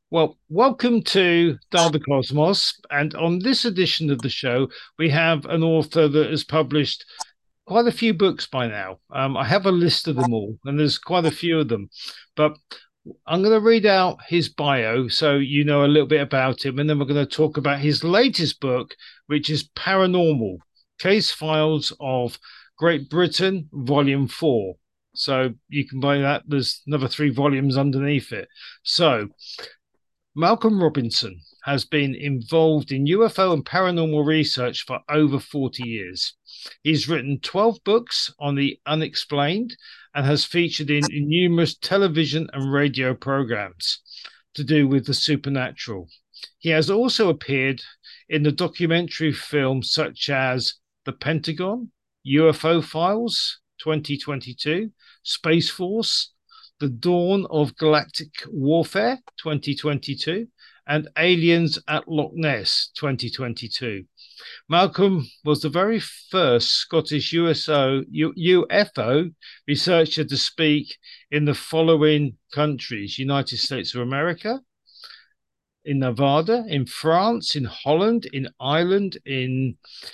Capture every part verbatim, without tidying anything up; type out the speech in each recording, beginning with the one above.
Well, welcome to Dial the Cosmos. And on this edition of the show, we have an author that has published quite a few books by now. Um, I have a list of them all, and there's quite a few of them. But I'm going to read out his bio so you know a little bit about him. And then we're going to talk about his latest book, which is Paranormal Case Files of Great Britain, Volume four. So you can buy that. There's another three volumes underneath it. So, Malcolm Robinson has been involved in U F O and paranormal research for over forty years. He's written twelve books on the unexplained and has featured in, in numerous television and radio programs to do with the supernatural. He has also appeared in the documentary films such as The Pentagon, U F O Files twenty twenty-two, Space Force, The Dawn of Galactic Warfare twenty twenty-two, and Aliens at Loch Ness twenty twenty-two. Malcolm was the very first Scottish U S O, U- UFO researcher to speak in the following countries: United States of America, in Nevada, in France, in Holland, in Ireland, in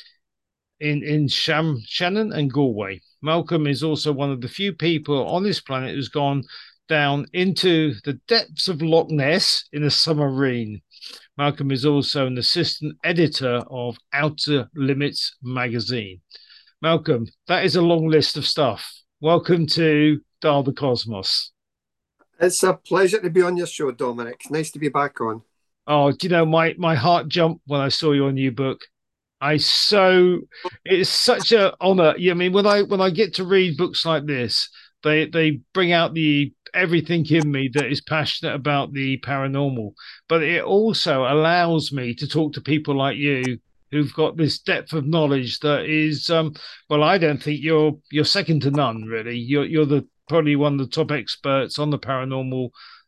in in Sham, Shannon and Galway. Malcolm is also one of the few people on this planet who's gone down into the depths of Loch Ness in a submarine. Malcolm is also an assistant editor of Outer Limits magazine. Malcolm, that is a long list of stuff. Welcome to Dial the Cosmos. It's a pleasure to be on your show, Dominic. Nice to be back on. Oh, do you know my my heart jumped when I saw your new book? I so it's such a honor. Yeah, I mean, when I when I get to read books like this, they they bring out the everything in me that is passionate about the paranormal. But it also allows me to talk to people like you who've got this depth of knowledge that is um well, I don't think you're you're second to none, really. You're you're the probably one of the top experts on the paranormal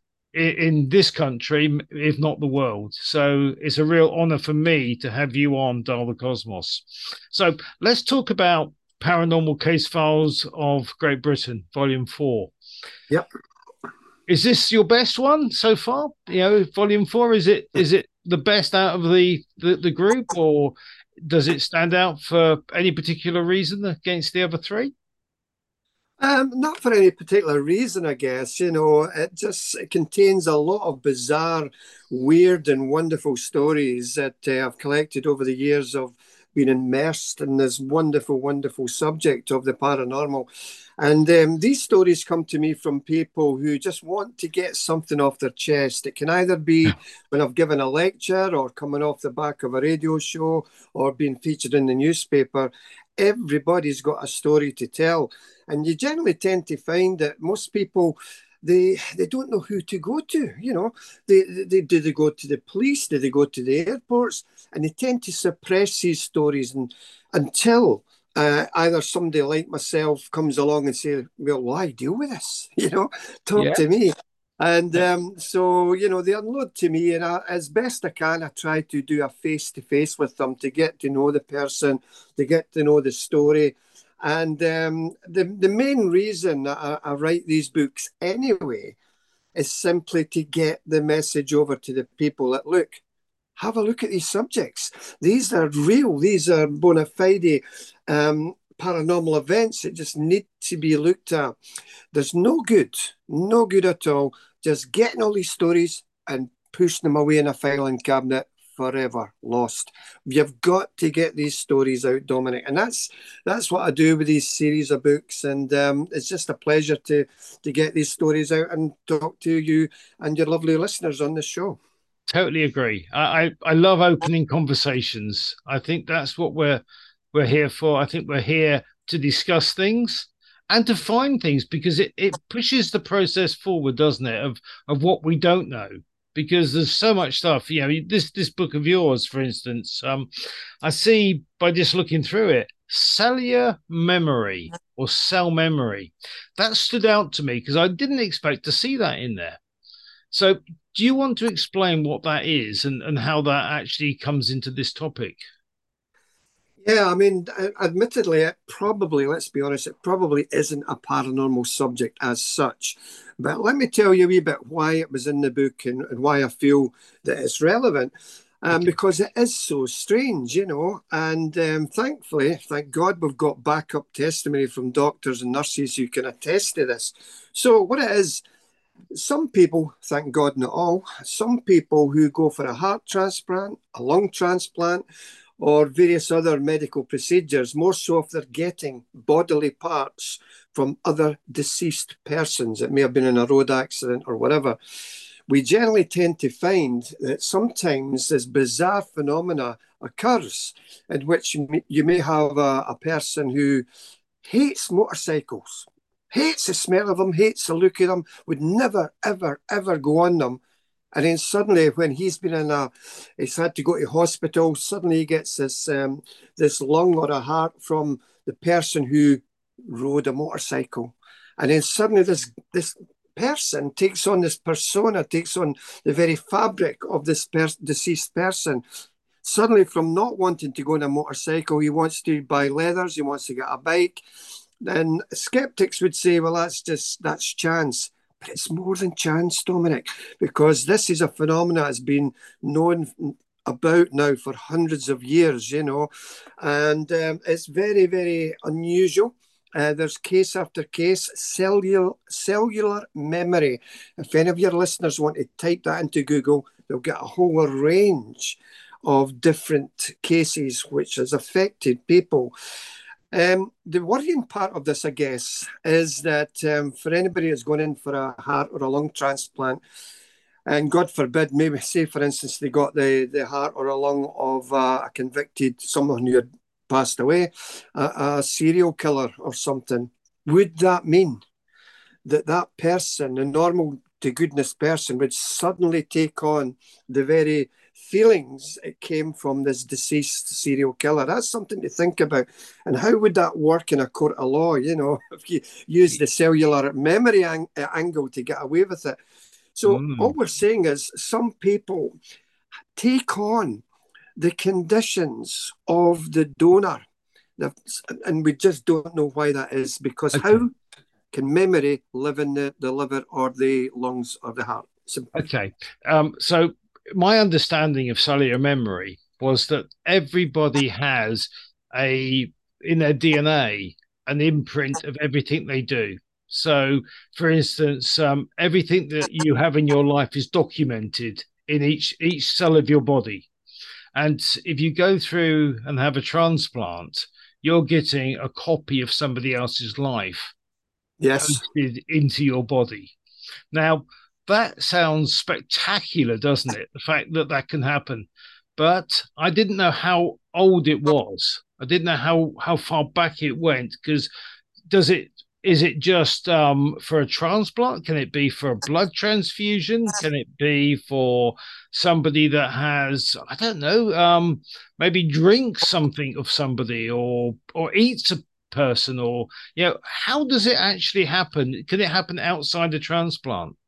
in this country, if not the world. So it's a real honor for me to have you on Dial the Cosmos. So let's talk about Paranormal Case Files of Great Britain, Volume Four. Yep. Is this your best one so far? You know, Volume Four. Is it is it the best out of the the, the group, or does it stand out for any particular reason against the other three? Um, not for any particular reason, I guess. You know, it just it contains a lot of bizarre, weird, and wonderful stories that uh, I've collected over the years of being immersed in this wonderful, wonderful subject of the paranormal. And um, these stories come to me from people who just want to get something off their chest. It can either be when I've given a lecture or coming off the back of a radio show or being featured in the newspaper. Everybody's got a story to tell. And you generally tend to find that most people they they don't know who to go to. You know, they, they do they go to the police? Do they go to the airports? And they tend to suppress these stories and until uh, either somebody like myself comes along and say, "Well, why deal with this? You know, talk Yeah. to me." And um, so, you know, they unload to me, and I, as best I can, I try to do a face to face with them to get to know the person, to get to know the story. And um, the the main reason I, I write these books anyway is simply to get the message over to the people that look, have a look at these subjects. These are real. These are bona fide um, paranormal events that just need to be looked at. There's no good, no good at all, just getting all these stories and pushing them away in a filing cabinet forever lost. You've got to get these stories out, Dominic, and that's that's what I do with these series of books. And um, it's just a pleasure to to get these stories out and talk to you and your lovely listeners on the show. Totally agree. I, I, I love opening conversations. I think that's what we're we're here for. I think we're here to discuss things and to find things because it, it pushes the process forward, doesn't it? Of of what we don't know. Because there's so much stuff. You know, this this book of yours, for instance, um, I see by just looking through it, cellular memory or cell memory. That stood out to me because I didn't expect to see that in there. So, do you want to explain what that is and, and how that actually comes into this topic? Yeah, I mean, admittedly, it probably, let's be honest, it probably isn't a paranormal subject as such. But let me tell you a wee bit why it was in the book and, and why I feel that it's relevant. Um, Okay. because it is so strange, you know. And um, thankfully, thank God, we've got backup testimony from doctors and nurses who can attest to this. So, what it is, some people, thank God not all, some people who go for a heart transplant, a lung transplant, or various other medical procedures, more so if they're getting bodily parts from other deceased persons. It may have been in a road accident or whatever. We generally tend to find that sometimes this bizarre phenomena occurs in which you may have a, a person who hates motorcycles, hates the smell of them, hates the look of them, would never, ever, ever go on them. And then suddenly, when he's been in a, he's had to go to hospital. Suddenly, he gets this um, this lung or a heart from the person who rode a motorcycle, and then suddenly this this person takes on this persona, takes on the very fabric of this per- deceased person. Suddenly, from not wanting to go on a motorcycle, he wants to buy leathers, he wants to get a bike. Then skeptics would say, well, that's just that's chance. But it's more than chance, Dominic, because this is a phenomenon that's been known about now for hundreds of years, you know, and um, it's very, very unusual. Uh, there's case after case, cellular, cellular memory. If any of your listeners want to type that into Google, they'll get a whole range of different cases which has affected people. Um, the worrying part of this, I guess, is that um, for anybody that's going in for a heart or a lung transplant, and God forbid, maybe say, for instance, they got the, the heart or a lung of uh, a convicted, someone who had passed away, a, a serial killer or something, would that mean that that person, a normal to goodness person, would suddenly take on the very feelings it came from this deceased serial killer? That's something to think about. And how would that work in a court of law? You know, if you use the cellular memory ang- angle to get away with it. So all Mm. we're saying is some people take on the conditions of the donor. And we just don't know why that is, because Okay. how can memory live in the, the liver or the lungs or the heart? So, Okay. Um, so my understanding of cellular memory was that everybody has a in their D N A an imprint of everything they do. So, for instance, um, everything that you have in your life is documented in each each cell of your body. And if you go through and have a transplant, you're getting a copy of somebody else's life yes. posted into your body. Now, that sounds spectacular, doesn't it? The fact that that can happen. But I didn't know how old it was. I didn't know how, how far back it went because does it is it just um, for a transplant? Can it be for a blood transfusion? Can it be for somebody that has I don't know, um, maybe drinks something of somebody or or eats a person or you know how does it actually happen? Can it happen outside a transplant?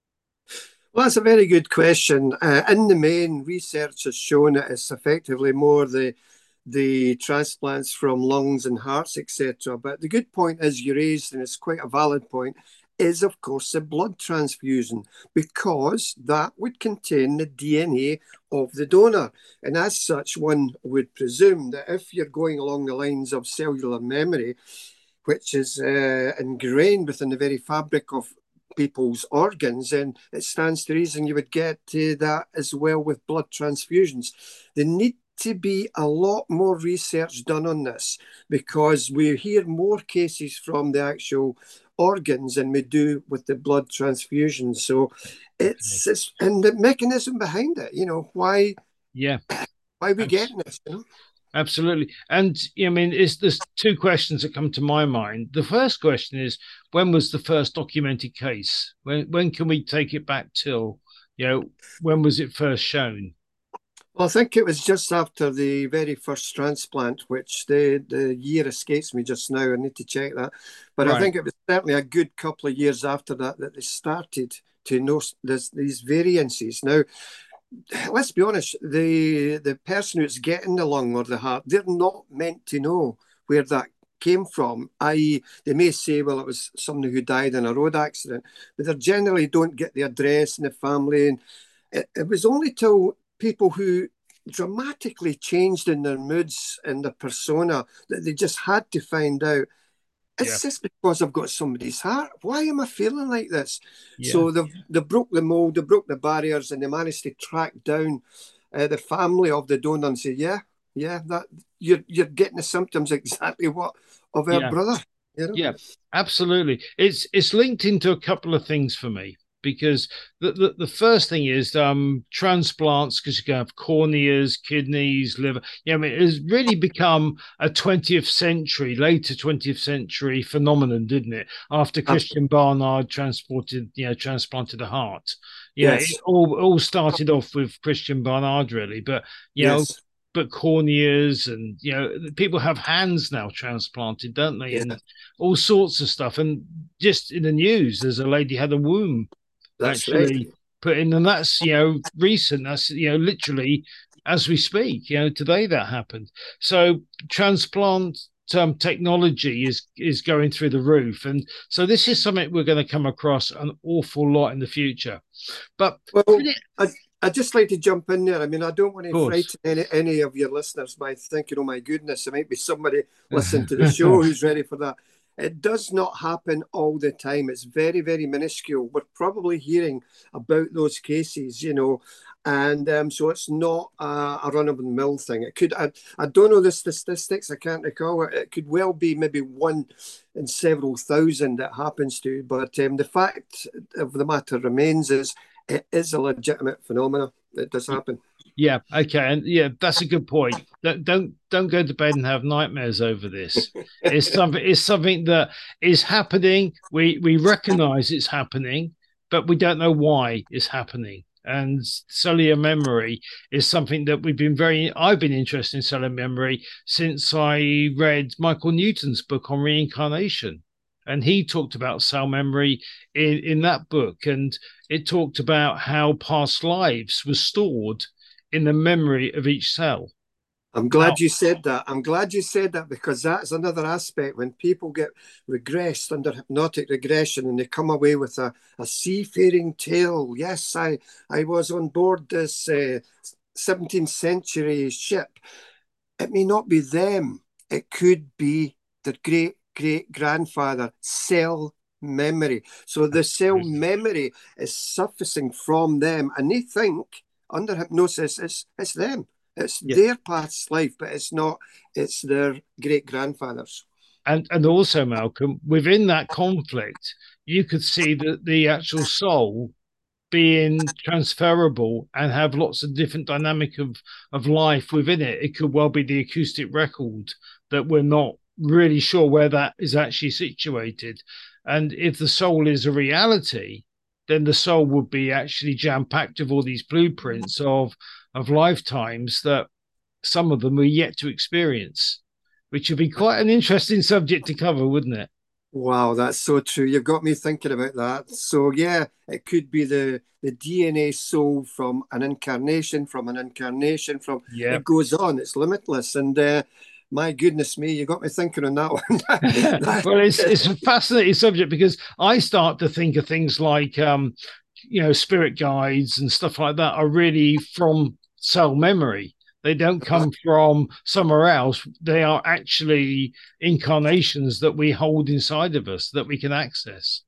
Well, that's a very good question. Uh, in the main, research has shown that it's effectively more the the transplants from lungs and hearts, et cetera. But the good point is you raised, and it's quite a valid point, is of course the blood transfusion, because that would contain the D N A of the donor. And as such, one would presume that if you're going along the lines of cellular memory, which is uh, ingrained within the very fabric of people's organs, and it stands to reason you would get to that as well with blood transfusions. There need to be a lot more research done on this, because we hear more cases from the actual organs than we do with the blood transfusions. So Okay. it's, it's and the mechanism behind it, you know, why Yeah, why we abs- getting this, you know? absolutely. And I mean, it's there's two questions that come to my mind. The first question is, when was the first documented case? When when can we take it back till, you know, when was it first shown? Well, I think it was just after the very first transplant, which the, the year escapes me just now. I need to check that. But I Right. think it was certainly a good couple of years after that that they started to know this, these variances. Now, let's be honest, the the person who's getting the lung or the heart, they're not meant to know where that came from. that is, they may say, well, it was somebody who died in a road accident, but they generally don't get the address and the family. And it, it was only till people who dramatically changed in their moods and their persona that they just had to find out. Yeah, It's just because I've got somebody's heart. Why am I feeling like this? yeah, So they've they broke the mold, they broke the barriers, and they managed to track down uh, the family of the donor and say, yeah, yeah, that you're you're getting the symptoms exactly what of our yeah. brother. You know? Yeah, absolutely. It's it's linked into a couple of things for me because the the, the first thing is um transplants because you can have corneas, kidneys, liver. Yeah, I mean it has really become a twentieth century, later twentieth century phenomenon, didn't it? After Absolutely. Christian Barnard transported, you know, transplanted a heart. Yeah, it Yes, all all started off with Christian Barnard really, but you know yes, but corneas and you know people have hands now transplanted, don't they? yeah, And all sorts of stuff. And just in the news, there's a lady had a womb that's right. actually put in, and that's you know recent. That's you know literally as we speak. You know today that happened. So transplant um, technology is is going through the roof, and so this is something we're going to come across an awful lot in the future. But Well, pretty, of I, I'd just like to jump in there. I mean, I don't want to course. frighten any, any of your listeners by thinking, oh my goodness, there might be somebody listening to the show who's ready for that. It does not happen all the time. It's very, very minuscule. We're probably hearing about those cases, you know, and um, so it's not a, a run-of-the-mill thing. It could, I, I don't know the statistics, I can't recall it. It could well be maybe one in several thousand that happens to, but um, the fact of the matter remains is it is a legitimate phenomenon. It does happen. Yeah, okay, and yeah, that's a good point. Don't don't don't go to bed and have nightmares over this. It's something it's something that is happening. We we recognize it's happening, but we don't know why it's happening. And cellular memory is something that we've been very I've been interested in cellular memory since I read Michael Newton's book on reincarnation. And he talked about cell memory in, in that book. And it talked about how past lives were stored in the memory of each cell. I'm Now, glad you said that. I'm glad you said that because that's another aspect when people get regressed under hypnotic regression and they come away with a, a seafaring tale. Yes, I, I was on board this uh, seventeenth century ship. It may not be them, it could be their great great grandfather, cell memory. So the cell absolutely. memory is surfacing from them, and they think under hypnosis it's, it's them. It's Yeah. their past life, but it's not, it's their great grandfather's. And and also, Malcolm, within that conflict, you could see that the actual soul being transferable and have lots of different dynamic of of life within it. It could well be the acoustic record that we're not really sure where that is actually situated. And if the soul is a reality, then the soul would be actually jam packed with all these blueprints of of lifetimes that some of them are yet to experience, which would be quite an interesting subject to cover, wouldn't it? Wow, that's so true. You've got me thinking about that. So yeah, it could be the the D N A soul from an incarnation, from an incarnation, from Yeah. it goes on. It's limitless. And uh, my goodness me, you got me thinking on that one. that, Well, it's it's a fascinating subject because I start to think of things like um, you know, spirit guides and stuff like that are really from cell memory. They don't come from somewhere else. They are actually incarnations that we hold inside of us that we can access.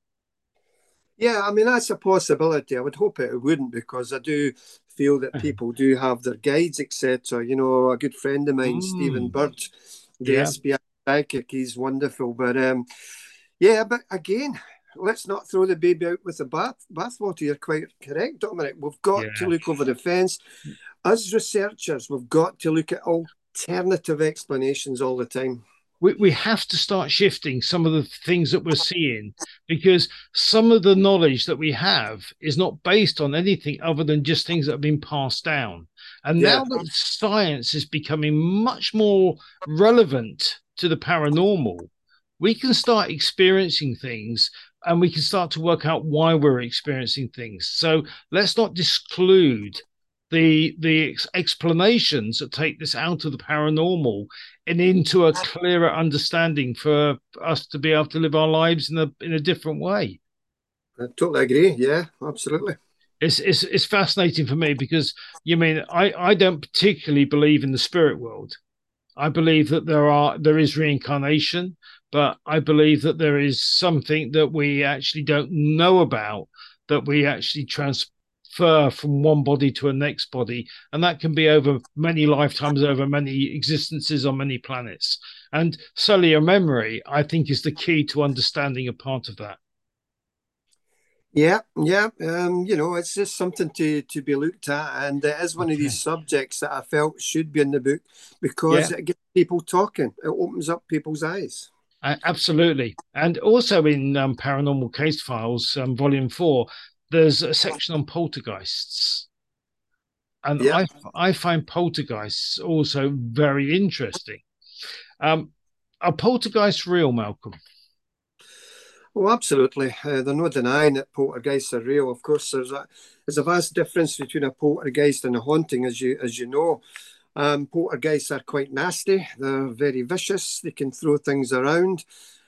Yeah, I mean, that's a possibility. I would hope it wouldn't because I do feel that people do have their guides, et cetera. You know, a good friend of mine, Stephen Mm, Bird, the yeah, S B I psychic, he's wonderful. But um, yeah, but again, let's not throw the baby out with the bath bathwater. You're quite correct, Dominic. We've got to yeah. look over the fence. As researchers, we've got to look at alternative explanations all the time. we, we have to start shifting some of the things that we're seeing because some of the knowledge that we have is not based on anything other than just things that have been passed down. And Yeah. now that science is becoming much more relevant to the paranormal, we can start experiencing things and we can start to work out why we're experiencing things. So let's not disclude the the ex- explanations that take this out of the paranormal and into a clearer understanding for us to be able to live our lives in a in a different way. I totally agree. Yeah, absolutely. It's it's it's fascinating for me because you mean I I don't particularly believe in the spirit world. I believe that there are there is reincarnation, but I believe that there is something that we actually don't know about that we actually transfer from one body to a next body, and that can be over many lifetimes, over many existences on many planets. And cellular memory, I think, is the key to understanding a part of that. Yeah, yeah. Um, you know, it's just something to to be looked at, and it is one of these Okay. subjects that I felt should be in the book because Yeah. it gets people talking. It opens up people's eyes. Uh, absolutely. And also in um, Paranormal Case Files, um, Volume Four, there's a section on poltergeists, and Yeah. I I find poltergeists also very interesting. Um, are poltergeists real, Malcolm? Oh, absolutely. Uh, they're not denying that poltergeists are real. Of course, there's a there's a vast difference between a poltergeist and a haunting, as you as you know. Um, poltergeists are quite nasty. They're very vicious. They can throw things around.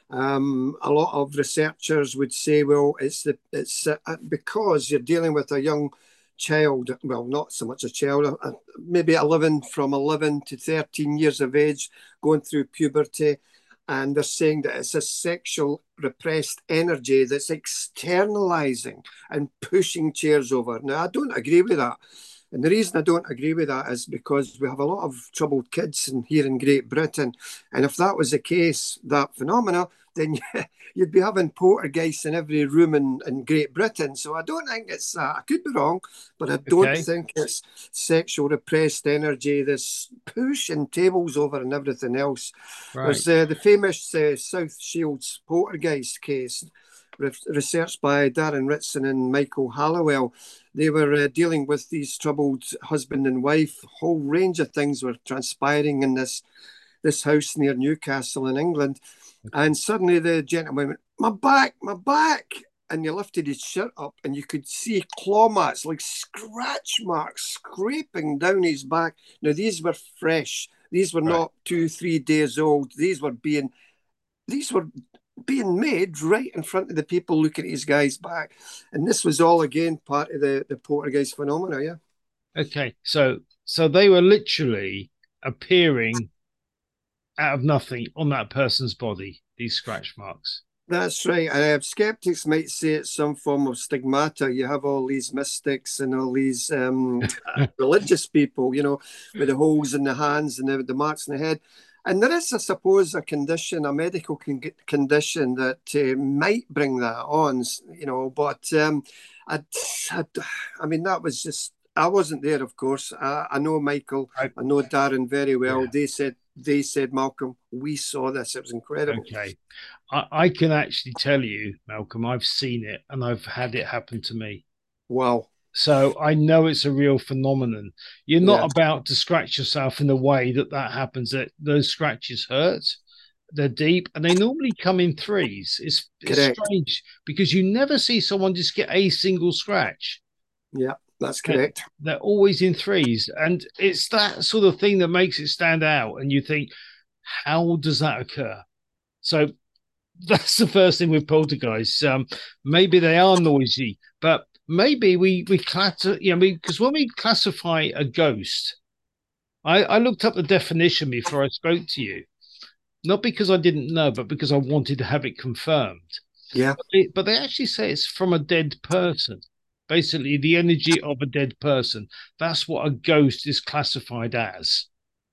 Um, a lot of researchers would say, well, it's the it's uh, because you're dealing with a young child. Well, not so much a child, uh, maybe eleven from eleven to thirteen years of age, going through puberty, and they're saying that it's a sexual repressed energy that's externalizing and pushing chairs over. Now, I don't agree with that. And the reason I don't agree with that is because we have a lot of troubled kids in, here in Great Britain. And if that was the case, that phenomena, then you'd be having poltergeists in every room in, in Great Britain. So I don't think it's that. I could be wrong, but I don't Okay, think it's sexual repressed energy, this pushing tables over and everything else. right. There's uh, the famous uh, South Shields poltergeist case, re- researched by Darren Ritson and Michael Hallowell. They were uh, dealing with these troubled husband and wife. A whole range of things were transpiring in this this house near Newcastle in England. And suddenly the gentleman went, "My back, my back." And he lifted his shirt up and you could see claw marks, like scratch marks, scraping down his back. Now, these were fresh. These were Right. not two, three days old. These were being these were being made right in front of the people looking at his guy's back. And this was all again part of the, the poltergeist phenomena, yeah. Okay. So so they were literally appearing out of nothing on that person's body, these scratch marks. That's right. Uh, skeptics might say it's some form of stigmata. You have all these mystics and all these um, religious people, you know, with the holes in the hands and the, the marks in the head. And there is, I suppose, a condition, a medical con- condition that uh, might bring that on, you know. But um, I, I, I mean, that was just, I wasn't there, of course. I, I know Michael, I, I know Darren very well. yeah. They said, they said, Malcolm, we saw this. It was incredible. Okay. I, I can actually tell you, Malcolm, I've seen it and I've had it happen to me. Wow. So I know it's a real phenomenon. You're not Yeah, about to scratch yourself in the way that that happens. That those scratches hurt. They're deep and they normally come in threes. It's it's correct. strange because you never see someone just get a single scratch. Yeah, that's They're, correct. they're always in threes, and it's that sort of thing that makes it stand out. And you think, how does that occur? So that's the first thing with poltergeists. Um, maybe they are noisy, but maybe we we clatter. You know, because when we classify a ghost, I, I looked up the definition before I spoke to you, not because I didn't know, but because I wanted to have it confirmed. Yeah. But they, but they actually say it's from a dead person. Basically, the energy of a dead person. That's what a ghost is classified as.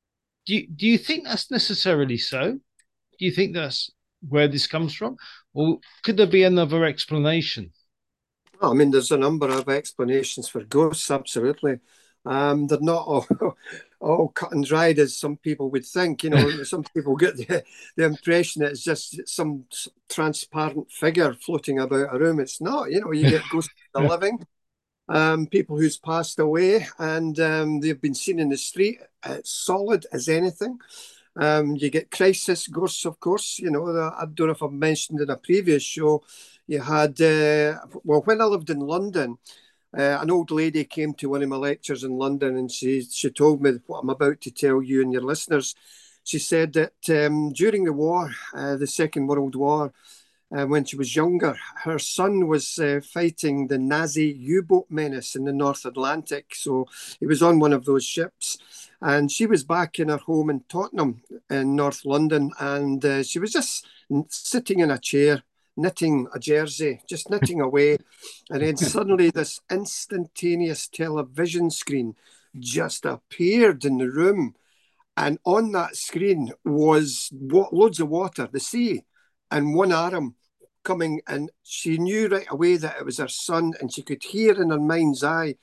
Do you, do you think that's necessarily so? Do you think that's where this comes from? Or could there be another explanation? Well, I mean, there's a number of explanations for ghosts, absolutely. Um, they're not all, all cut and dried as some people would think. You know, some people get the, the impression that it's just some transparent figure floating about a room. It's not. You know, you get ghosts of the living, um, people who's passed away, and um, they've been seen in the street. It's solid as anything. Um, you get crisis ghosts, of course. You know, I don't know if I've mentioned in a previous show, you had, uh, well, when I lived in London, Uh, an old lady came to one of my lectures in London, and she she told me what I'm about to tell you and your listeners. She said that um, during the war, uh, the Second World War, uh, when she was younger, her son was uh, fighting the Nazi U-boat menace in the North Atlantic. So he was on one of those ships, and she was back in her home in Tottenham in North London, and uh, she was just sitting in a chair, knitting a jersey, just knitting away. And then suddenly this instantaneous television screen just appeared in the room. And on that screen was what, loads of water, the sea, and one arm coming. And she knew right away that it was her son, and she could hear in her mind's eye,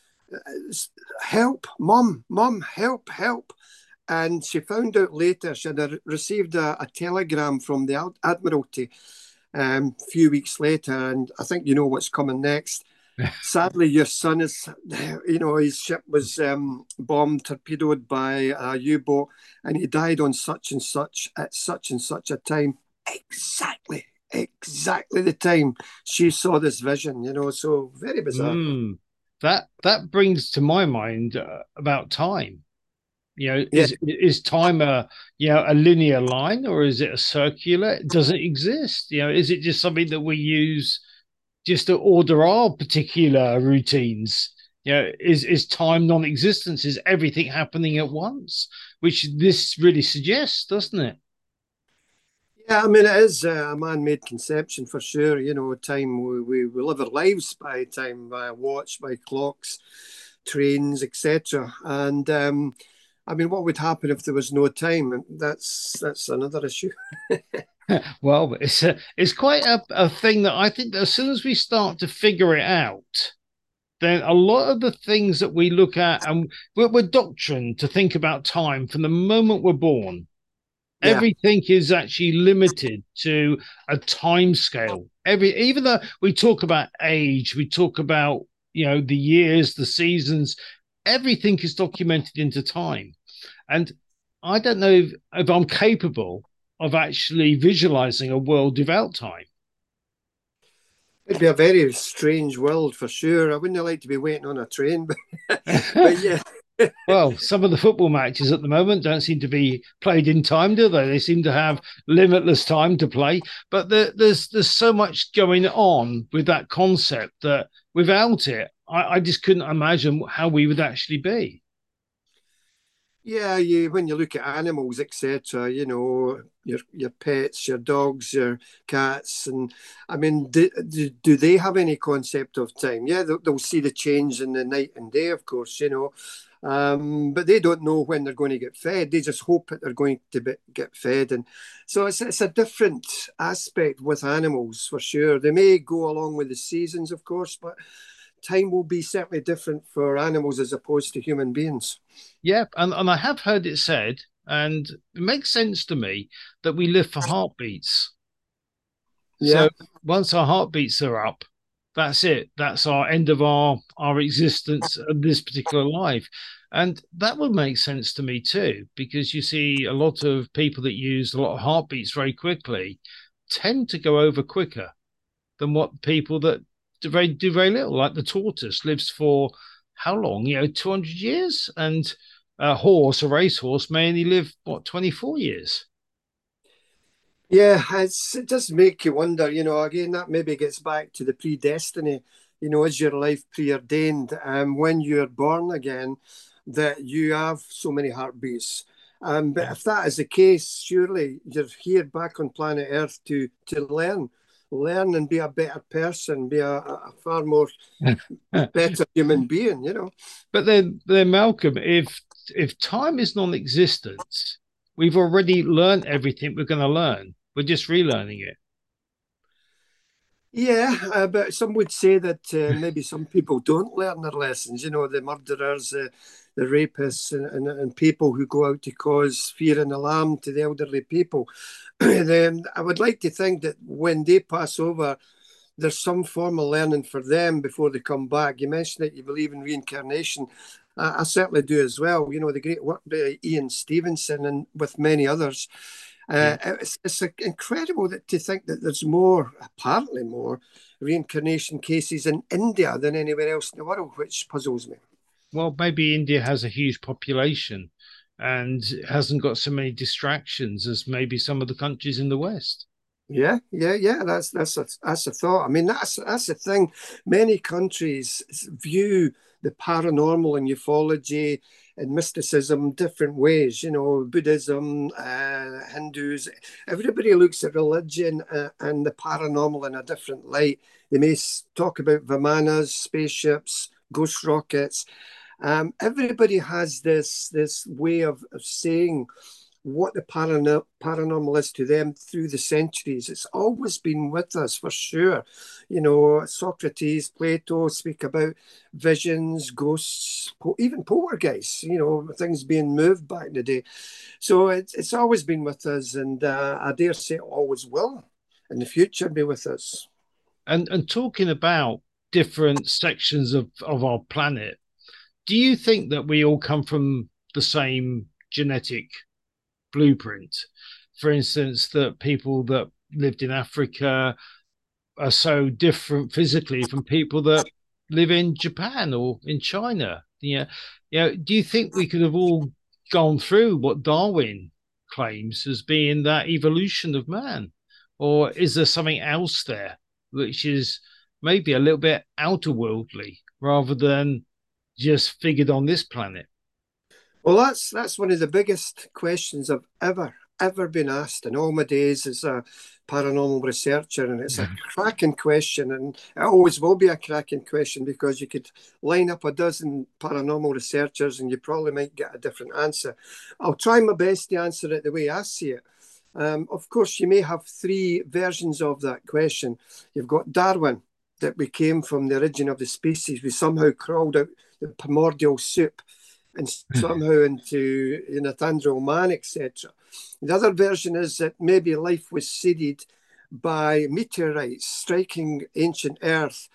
help, mum, mum, help, help. And she found out later she had received a, a telegram from the Admiralty um, a few weeks later, and I think you know what's coming next. Sadly, your son is, you know, his ship was um, bombed, torpedoed by a U-boat, and he died on such and such at such and such a time. Exactly, exactly the time she saw this vision, you know, so very bizarre. Mm, that that brings to my mind uh, about time. You know, Yeah. is is time a you know a linear line, or is it a circular? Does it exist? You know, is it just something that we use just to order our particular routines? You know, is is time non-existence? Is everything happening at once? Which this really suggests, doesn't it? Yeah, I mean, it is a man-made conception for sure. You know, time, we, we, we live our lives by time, by a watch, by clocks, trains, et cetera. And um, I mean, what would happen if there was no time? That's that's another issue. Well, it's a, it's quite a, a thing that I think that as soon as we start to figure it out, then a lot of the things that we look at, and we're, we're doctrined to think about time from the moment we're born. Yeah. Everything is actually limited to a time scale. Every even though we talk about age, we talk about you know the years, the seasons, everything is documented into time. And I don't know if, if I'm capable of actually visualizing a world without time. It'd be a very strange world for sure. I wouldn't like to be waiting on a train, but, but yeah. Well, some of the football matches at the moment don't seem to be played in time, do they? They seem to have limitless time to play. But there, there's there's so much going on with that concept that without it, I, I just couldn't imagine how we would actually be. Yeah, you when you look at animals, et cetera, you know, your your pets, your dogs, your cats, and I mean, do, do, do they have any concept of time? Yeah, they'll, they'll see the change in the night and day, of course, you know, um, but they don't know when they're going to get fed. They just hope that they're going to be, get fed, and so it's it's a different aspect with animals for sure. They may go along with the seasons, of course, but time will be certainly different for animals as opposed to human beings. Yeah, and, and I have heard it said, and it makes sense to me that we live for heartbeats. Yeah. So once our heartbeats are up, that's it. That's our end of our our existence of this particular life. And that would make sense to me too, because you see a lot of people that use a lot of heartbeats very quickly tend to go over quicker than what people that do very do very little, like the tortoise lives for how long? You know, two hundred years, and a horse, a racehorse, may only live what twenty-four years. Yeah, it's, it does make you wonder, you know, again, that maybe gets back to the predestiny. You know, is your life preordained? Um, when you're born again, that you have so many heartbeats. Um, but if that is the case, surely you're here back on planet Earth to to learn, learn and be a better person, be a, a far more better human being, you know. But then, then Malcolm, if if time is non-existent, we've already learned everything we're going to learn. We're just relearning it. Yeah, uh, but some would say that uh, maybe some people don't learn their lessons. You know, the murderers, uh, the rapists, and, and, and people who go out to cause fear and alarm to the elderly people. Then I would like to think that when they pass over, there's some form of learning for them before they come back. You mentioned that you believe in reincarnation. I, I certainly do as well. You know, the great work by Ian Stevenson and with many others Uh, Yeah. it's it's incredible that, to think that there's more, apparently more, reincarnation cases in India than anywhere else in the world, which puzzles me. Well, maybe India has a huge population and hasn't got so many distractions as maybe some of the countries in the West. Yeah, yeah, yeah. That's that's a, that's a thought. I mean, that's that's the thing. Many countries view the paranormal and ufology and mysticism different ways. You know, Buddhism, uh, Hindus. Everybody looks at religion uh, and the paranormal in a different light. They may talk about vimanas, spaceships, ghost rockets. Um, everybody has this this way of, of saying what the parano- paranormal is to them through the centuries. It's always been with us for sure. You know, Socrates, Plato speak about visions, ghosts, po- even poltergeists, you know, things being moved back in the day. So it's, it's always been with us, and uh, I dare say it always will in the future be with us. And and talking about different sections of, of our planet, do you think that we all come from the same genetic blueprint? For instance, that people that lived in Africa are so different physically from people that live in Japan or in China. Yeah, you know, do you think we could have all gone through what Darwin claims as being that evolution of man, or is there something else there which is maybe a little bit outer worldly rather than just figured on this planet? Well, that's that's one of the biggest questions I've ever ever been asked in all my days as a paranormal researcher, and it's a cracking question, and it always will be a cracking question because you could line up a dozen paranormal researchers and you probably might get a different answer. I'll try my best to answer it the way I see it. Um, of course, you may have three versions of that question. You've got Darwin, that we came from the origin of the species. We somehow crawled out the primordial soup and somehow into Nathaniel Man, et cetera. The other version is that maybe life was seeded by meteorites striking ancient Earth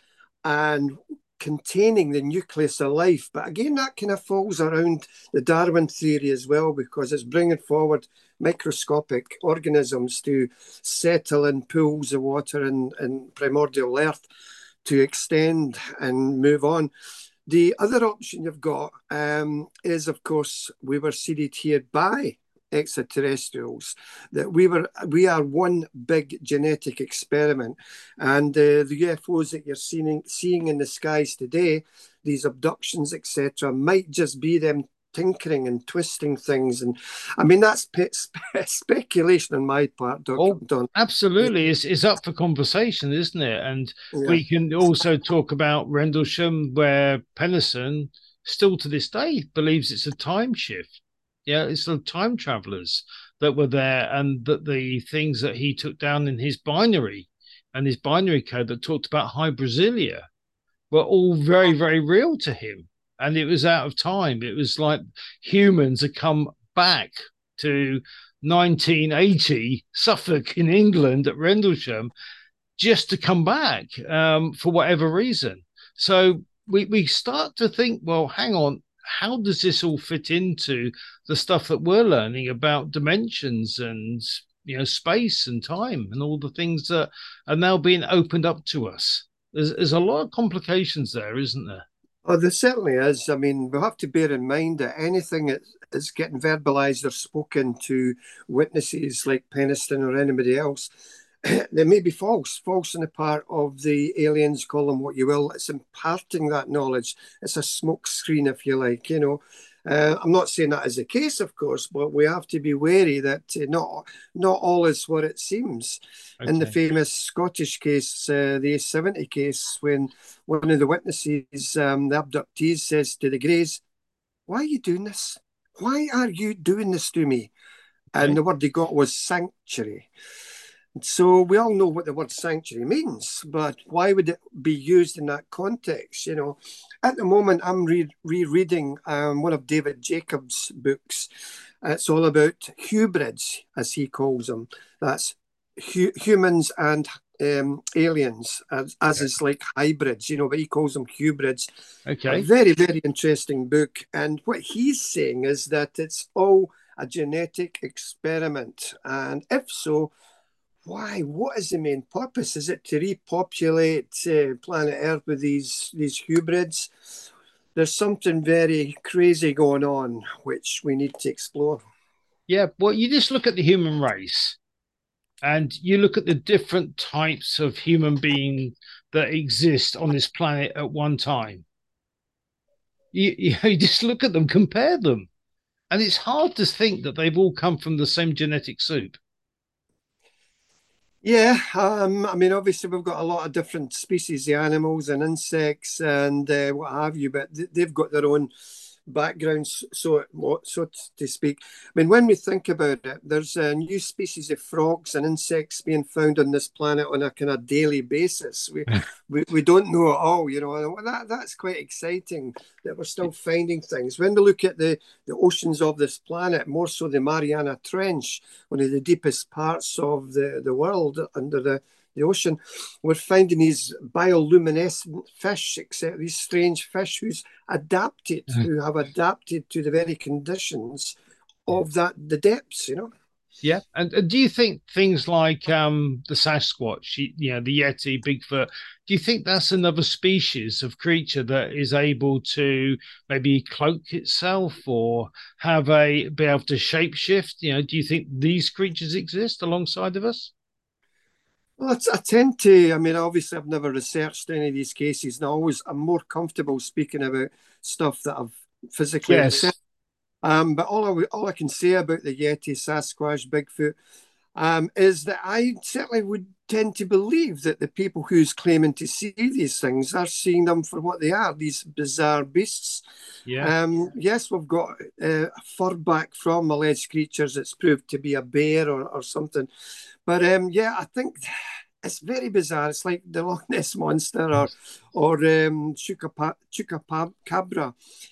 and containing the nucleus of life. But again, that kind of falls around the Darwin theory as well, because it's bringing forward microscopic organisms to settle in pools of water in, in primordial Earth to extend and move on. The other option you've got um, is, of course, we were seeded here by extraterrestrials, that we were we are one big genetic experiment, and uh, the U F Os that you're seeing seeing in the skies today, these abductions, et cetera, might just be them tinkering and twisting things. And I mean, that's pe- spe- speculation on my part, Oh, Don. absolutely. It's, it's up for conversation, isn't it? And Yeah. we can also talk about Rendlesham, where Pennison still to this day believes it's a time shift. Yeah, it's the time travelers that were there, and that the things that he took down in his binary and his binary code that talked about Hybrasilia were all very, very real to him. And it was out of time. It was like humans had come back to nineteen eighty, Suffolk in England at Rendlesham, just to come back um, for whatever reason. So we, we start to think, well, hang on, how does this all fit into the stuff that we're learning about dimensions and you know space and time and all the things that are now being opened up to us? There's, there's a lot of complications there, isn't there? Oh, there certainly is. I mean, we have to bear in mind that anything that is getting verbalized or spoken to witnesses like Peniston or anybody else, they may be false, false on the part of the aliens, call them what you will. It's imparting that knowledge. It's a smoke screen, if you like, you know. Uh, I'm not saying that is the case, of course, but we have to be wary that uh, not not all is what it seems. In the Okay. famous Scottish case, uh, the A seventy case, when one of the witnesses, um, the abductees, says to the Greys, "Why are you doing this? Why are you doing this to me?" And Okay. the word they got was sanctuary. So we all know what the word sanctuary means, but why would it be used in that context? You know, at the moment, I'm re- rereading um, one of David Jacobs' books. It's all about hybrids, as he calls them. That's hu- humans and um, aliens, as, as is like hybrids, you know, but he calls them hybrids. A Okay. very, very interesting book. And what he's saying is that it's all a genetic experiment? And if so, why? What is the main purpose? Is it to repopulate uh, planet Earth with these, these hybrids? There's something very crazy going on, which we need to explore. Yeah, well, you just look at the human race and you look at the different types of human being that exist on this planet at one time. You, you, you just look at them, compare them, and it's hard to think that they've all come from the same genetic soup. Yeah, um, I mean, obviously we've got a lot of different species of animals and insects and uh, what have you, but th- they've got their own backgrounds, so so to speak. I mean, when we think about it, there's a new species of frogs and insects being found on this planet on a kind of daily basis. We we, we don't know at all, you know. And that that's quite exciting that we're still finding things. When we look at the the oceans of this planet, more so the Mariana Trench, one of the deepest parts of the the world under the the ocean, we're finding these bioluminescent fish, except these strange fish who's adapted, who have adapted to the very conditions of that the depths, you know. Yeah, and, and do you think things like um, the Sasquatch, you know, the Yeti, Bigfoot, do you think that's another species of creature that is able to maybe cloak itself or have a be able to shapeshift? You know, do you think these creatures exist alongside of us? Well, I, I tend to, I mean, obviously, I've never researched any of these cases, and I always, I'm more comfortable speaking about stuff that I've physically Yes. researched. Um, but all I, all I can say about the Yeti, Sasquatch, Bigfoot, um, is that I certainly would tend to believe that the people who's claiming to see these things are seeing them for what they are, these bizarre beasts. Yeah. Um, yes, we've got uh, fur back from alleged creatures that's proved to be a bear or, or something. But um, yeah, I think it's very bizarre. It's like the Loch Ness Monster or or um, Chupacabra. Chupacabra.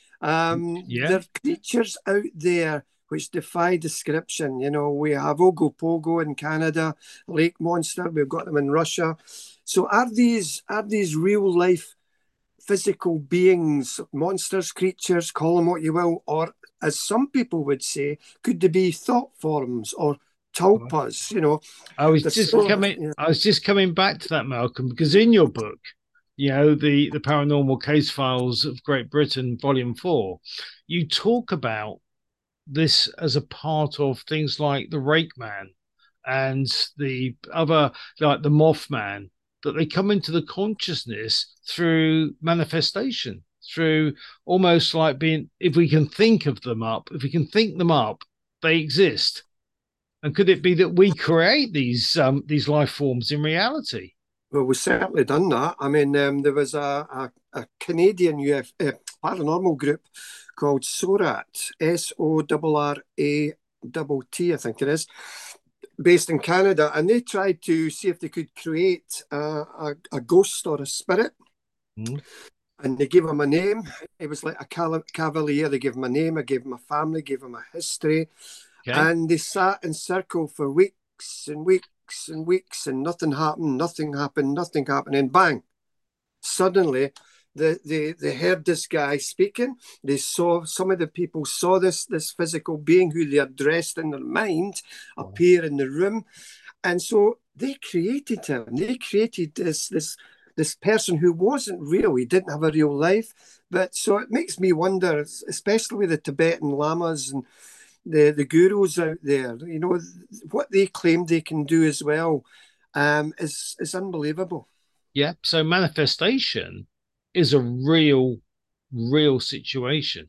Um, Yeah. there are creatures out there which defy description. You know, we have Ogopogo in Canada, lake monster. We've got them in Russia. So are these are these real life physical beings, monsters, creatures, call them what you will, or as some people would say, could they be thought forms or tulpas? You know, I was there's just so coming. you know, I was just coming back to that, Malcolm, because in your book, you know, the the Paranormal Case Files of Great Britain, Volume Four, you talk about this as a part of things like the Rake Man and the other, like the Mothman, that they come into the consciousness through manifestation, through almost like being, if we can think of them up, if we can think them up, they exist. And could it be that we create these um, these life forms in reality? well, we've certainly done that. I mean, um, there was a, a, a Canadian U F uh, paranormal group called SORAT, S O R R A T T, I think it is, based in Canada, and they tried to see if they could create a, a, a ghost or a spirit. Mm. And they gave him a name. It was like a cavalier. They gave him a name. I gave him a family, gave him a history. Okay. And they sat in circle for weeks and weeks and weeks, and nothing happened, nothing happened, nothing happened. And bang, suddenly the, they, they heard this guy speaking. They saw, some of the people saw this, this physical being who they addressed in their mind appear in the room. And so they created him. They created this, this, this person who wasn't real. He didn't have a real life. But so it makes me wonder, especially with the Tibetan lamas and the, the gurus out there, you know, what they claim they can do as well um, is, is unbelievable. Yeah. So manifestation is a real, real situation.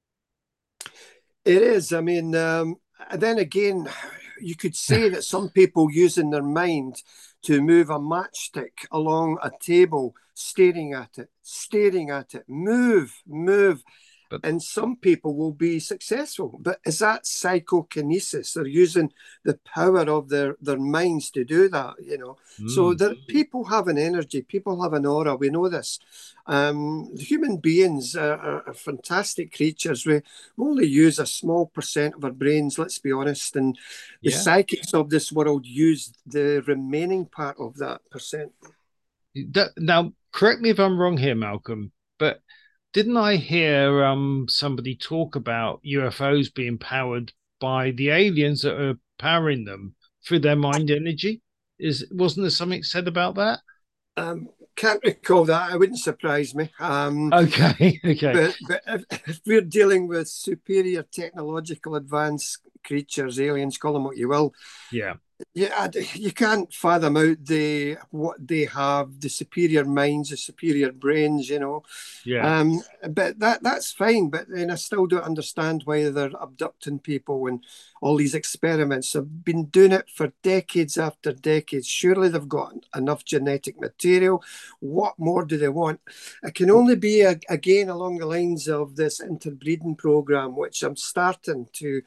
It is. I mean, um, and then again, you could say that some people using their mind to move a matchstick along a table, staring at it, staring at it, move, move. But And some people will be successful. But is that psychokinesis? They're using the power of their, their minds to do that, you know. So mm, that people have an energy, people have an aura. We know this. Um, human beings are, are, are fantastic creatures. We only use a small percent of our brains, let's be honest. And the yeah. psychics of this world use the remaining part of that percent. That, now, correct me if I'm wrong here, Malcolm, but didn't I hear um, somebody talk about U F Os being powered by the aliens that are powering them through their mind energy. Is wasn't there something said about that? Um, can't recall that. It wouldn't surprise me. Um, Okay, okay, but but if, if we're dealing with superior technological advanced creatures, aliens, call them what you will, yeah, yeah, you can't fathom out the what they have, the superior minds, the superior brains, you know. yeah. Um, but that that's fine. But then I still don't understand why they're abducting people and all these experiments. They've been doing it for decades after decades. Surely they've got enough genetic material. What more do they want? It can only be a, again along the lines of this interbreeding program, which I'm starting to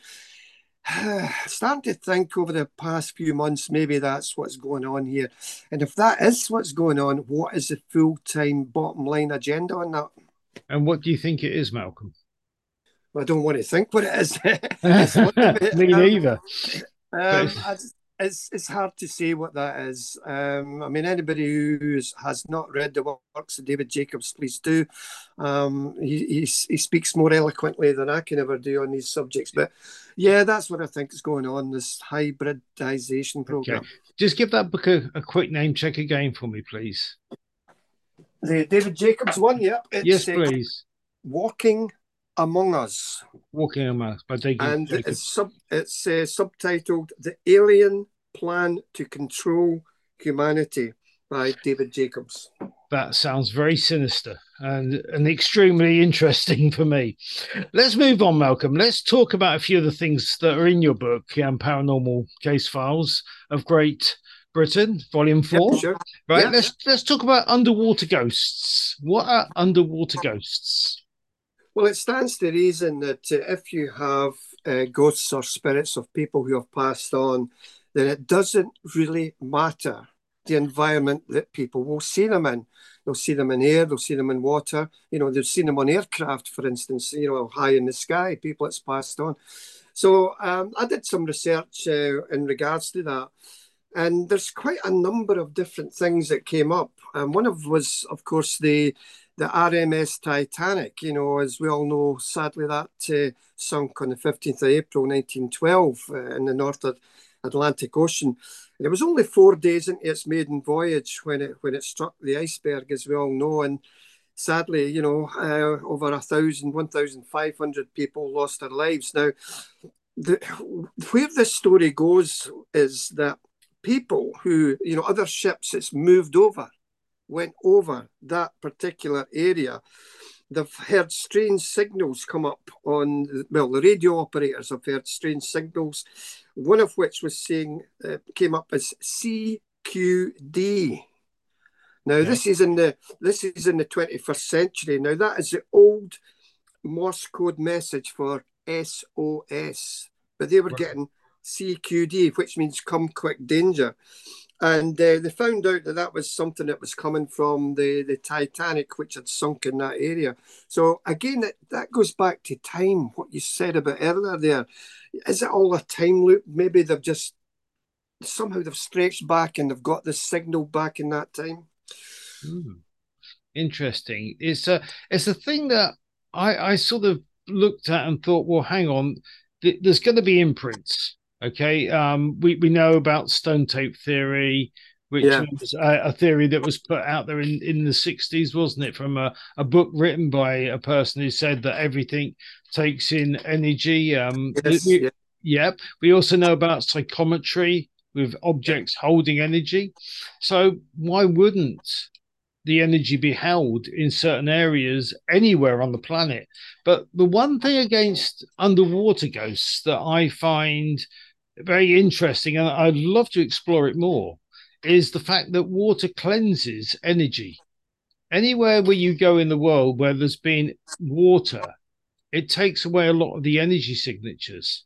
starting to think over the past few months, maybe that's what's going on here. And if that is what's going on, what is the full time bottom line agenda on that? And what do you think it is, Malcolm? I don't want to think what it is. It's a little bit. Me Um, neither. But um, it's it's hard to say what that is. Um, I mean, anybody who has not read the works of David Jacobs, please do. Um, he, he he speaks more eloquently than I can ever do on these subjects. But yeah, that's what I think is going on. This hybridization okay, program. just give that book a, a quick name check again for me, please. The David Jacobs one, yep. Yes, It's uh, please. Walking Among Us. Walking a Mouth by David And it's Jacobs. sub it's uh, subtitled "The Alien Plan to Control Humanity" by David Jacobs. That sounds very sinister and, and extremely interesting for me. Let's move on, Malcolm. Let's talk about a few of the things that are in your book, um, Paranormal Case Files of Great Britain, Volume Yep, Four. sure. Right. Yeah. Let's let's talk about underwater ghosts. What are underwater ghosts? Well, it stands to reason that uh, if you have uh, ghosts or spirits of people who have passed on, then it doesn't really matter the environment that people will see them in. They'll see them in air, they'll see them in water. You know, they've seen them on aircraft, for instance, you know, high in the sky, people that's passed on. So um, I did some research uh, in regards to that. And there's quite a number of different things that came up. And one of was, of course, the the R M S Titanic. You know, as we all know, sadly that uh, sunk on the fifteenth of April, nineteen twelve, uh, in the North Atlantic Ocean. And it was only four days into its maiden voyage when it when it struck the iceberg, as we all know. And sadly, you know, uh, over a thousand, one thousand five hundred people lost their lives. Now, the, where this story goes is that people who, you know, other ships that's moved over, went over that particular area, they've heard strange signals come up on, well, the radio operators have heard strange signals, one of which was saying, uh, came up as C Q D. Now, okay. this is in the this is in the twenty-first century. Now, that is the old Morse code message for S O S, but they were right. getting C Q D, which means come quick danger. And uh, they found out that that was something that was coming from the, the Titanic, which had sunk in that area. So again, that, that goes back to time, what you said about earlier there. Is it all a time loop? Maybe they've just, somehow they've stretched back and they've got the signal back in that time. Mm. Interesting. It's a, it's a thing that I, I sort of looked at and thought, well, hang on, th- there's going to be imprints. Okay, um, we, we know about stone tape theory, which yeah. was a, a theory that was put out there in, in the sixties, wasn't it? From a, a book written by a person who said that everything takes in energy. Um, yes, we, yeah. yeah. We also know about psychometry with objects yeah. holding energy. So why wouldn't the energy be held in certain areas anywhere on the planet? But the one thing against underwater ghosts that I find very interesting, and I'd love to explore it more, is the fact that water cleanses energy. Anywhere where you go in the world where there's been water, it takes away a lot of the energy signatures.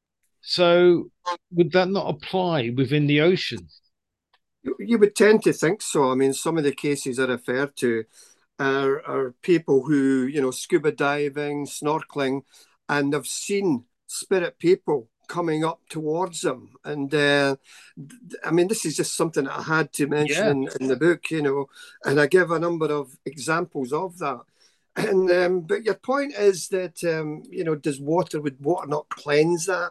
So would that not apply within the ocean? You would tend to think so. I mean, some of the cases I refer to are, are people who, you know, scuba diving, snorkeling, and have seen spirit people coming up towards them. And uh, I mean, this is just something that I had to mention yeah. in, in the book, you know, and I give a number of examples of that. And um, but your point is that um, you know, does water would water not cleanse that?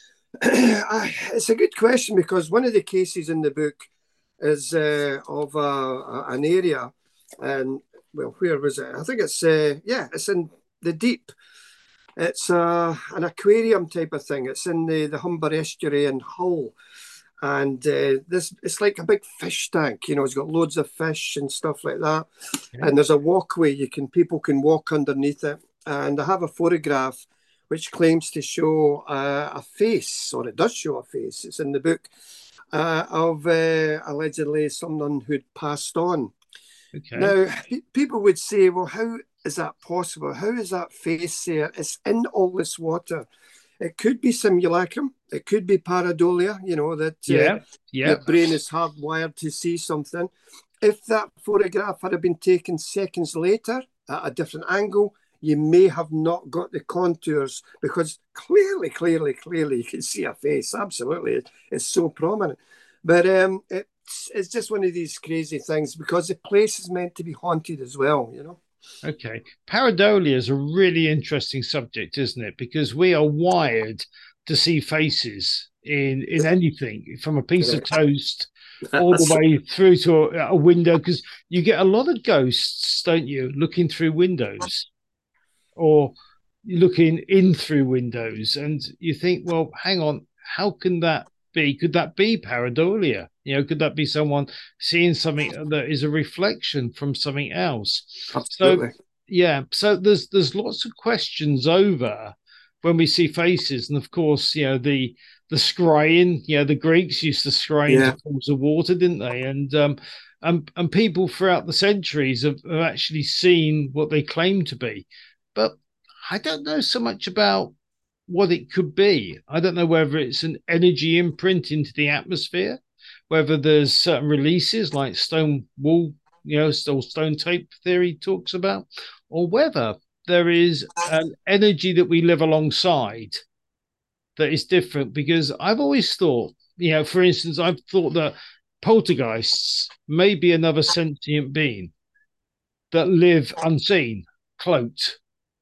I, it's a good question because one of the cases in the book is uh, of a, a, an area, and well, where was it? I think it's uh, yeah, it's in the deep. It's uh, an aquarium type of thing. It's in the the Humber Estuary in Hull, and uh, this it's like a big fish tank. You know, it's got loads of fish and stuff like that. Yeah. And there's a walkway you can people can walk underneath it. And I have a photograph which claims to show uh, a face, or it does show a face. It's in the book uh, of uh, allegedly someone who'd passed on. Okay. Now, people would say, well, how is that possible? How is that face there? It's in all this water. It could be simulacrum. It could be pareidolia, you know, that yeah, uh, yeah. your brain is hardwired to see something. If that photograph had been taken seconds later at a different angle, you may have not got the contours because clearly, clearly, clearly you can see a face. Absolutely. It's so prominent. But um, it's, it's just one of these crazy things because the place is meant to be haunted as well, you know. Okay. Pareidolia is a really interesting subject, isn't it? Because we are wired to see faces in in anything, from a piece of toast all the way through to a, a window. Because you get a lot of ghosts, don't you, looking through windows or looking in through windows, and you think, well, hang on, how can that be? Could that be pareidolia? You know, could that be someone seeing something that is a reflection from something else? Absolutely. So yeah, so there's there's lots of questions over when we see faces, and of course, you know, the the scrying. You know, the Greeks used to scry Yeah. into pools of water, didn't they? And um, and and people throughout the centuries have, have actually seen what they claim to be, but I don't know so much about what it could be. I don't know whether it's an energy imprint into the atmosphere, whether there's certain releases like stone wool, you know, still stone tape theory talks about, or whether there is an energy that we live alongside that is different. Because I've always thought, you know, for instance, I've thought that poltergeists may be another sentient being that live unseen, cloaked,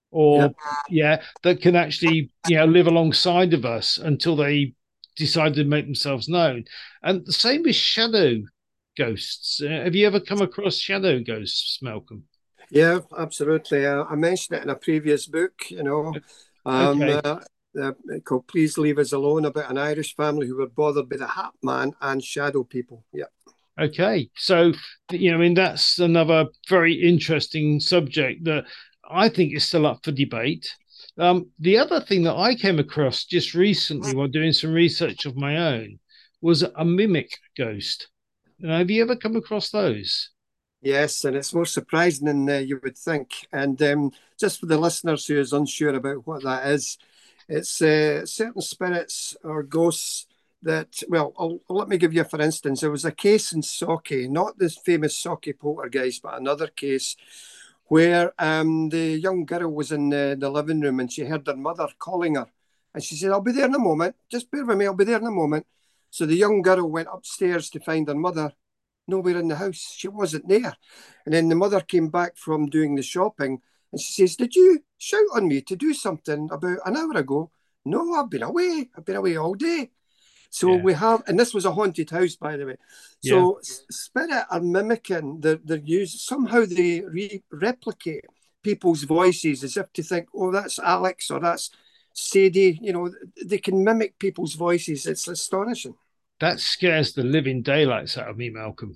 or yeah. yeah, that can actually, you know, live alongside of us until they decide to make themselves known. And the same with shadow ghosts. Uh, have you ever come across shadow ghosts, Malcolm? Yeah, absolutely. Uh, I mentioned it in a previous book, you know, um, Okay. uh, uh, called Please Leave Us Alone, about an Irish family who were bothered by the Hat Man and shadow people. Yeah. Okay. So, you know, I mean, that's another very interesting subject that I think is still up for debate. Um, the other thing that I came across just recently while doing some research of my own was a mimic ghost. Now, have you ever come across those? Yes, and it's more surprising than uh, you would think. And um, just for the listeners who is unsure about what that is, it's uh, certain spirits or ghosts that, well, I'll, let me give you, for instance, there was a case in Socky, not this famous Socky poltergeist, but another case where um, the young girl was in the, the living room and she heard her mother calling her. And she said, I'll be there in a moment. Just bear with me. I'll be there in a moment. So the young girl went upstairs to find her mother. Nowhere in the house. She wasn't there. And then the mother came back from doing the shopping and she says, Did you shout on me to do something about an hour ago? No, I've been away. I've been away all day. So Yeah. we have, and this was a haunted house, by the way. Yeah. So spirit are mimicking the the use. Somehow they re- replicate people's voices as if to think, oh, that's Alex or that's Sadie. You know, they can mimic people's voices. It's astonishing. That scares the living daylights out of me, Malcolm.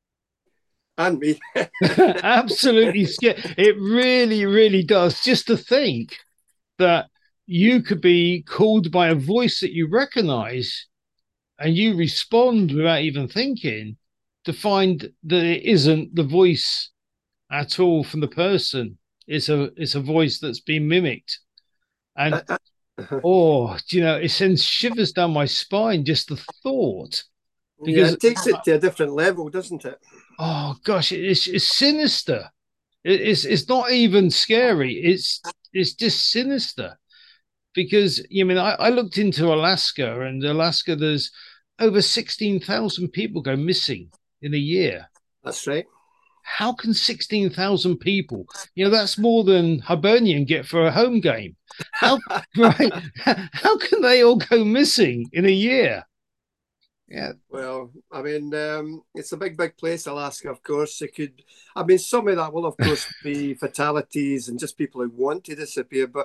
And me. Absolutely scared. It really, really does. Just to think that you could be called by a voice that you recognize and you respond without even thinking, to find that it isn't the voice at all from the person. It's a it's a voice that's been mimicked. And oh, do you know, it sends shivers down my spine, just the thought. Yeah, Because it takes it to a different level, doesn't it? oh gosh, it's it's sinister. It, it's it's not even scary. It's it's just sinister. Because you know, I mean I, I looked into Alaska, and Alaska there's over sixteen thousand people go missing in a year. That's right. how can sixteen thousand people, you know, that's more than Hibernian get for a home game. How, right? How can they all go missing in a year? Yeah. Well, I mean, um, it's a big, big place, Alaska, of course. It could, I mean, some of that will, of course, be fatalities and just people who want to disappear, but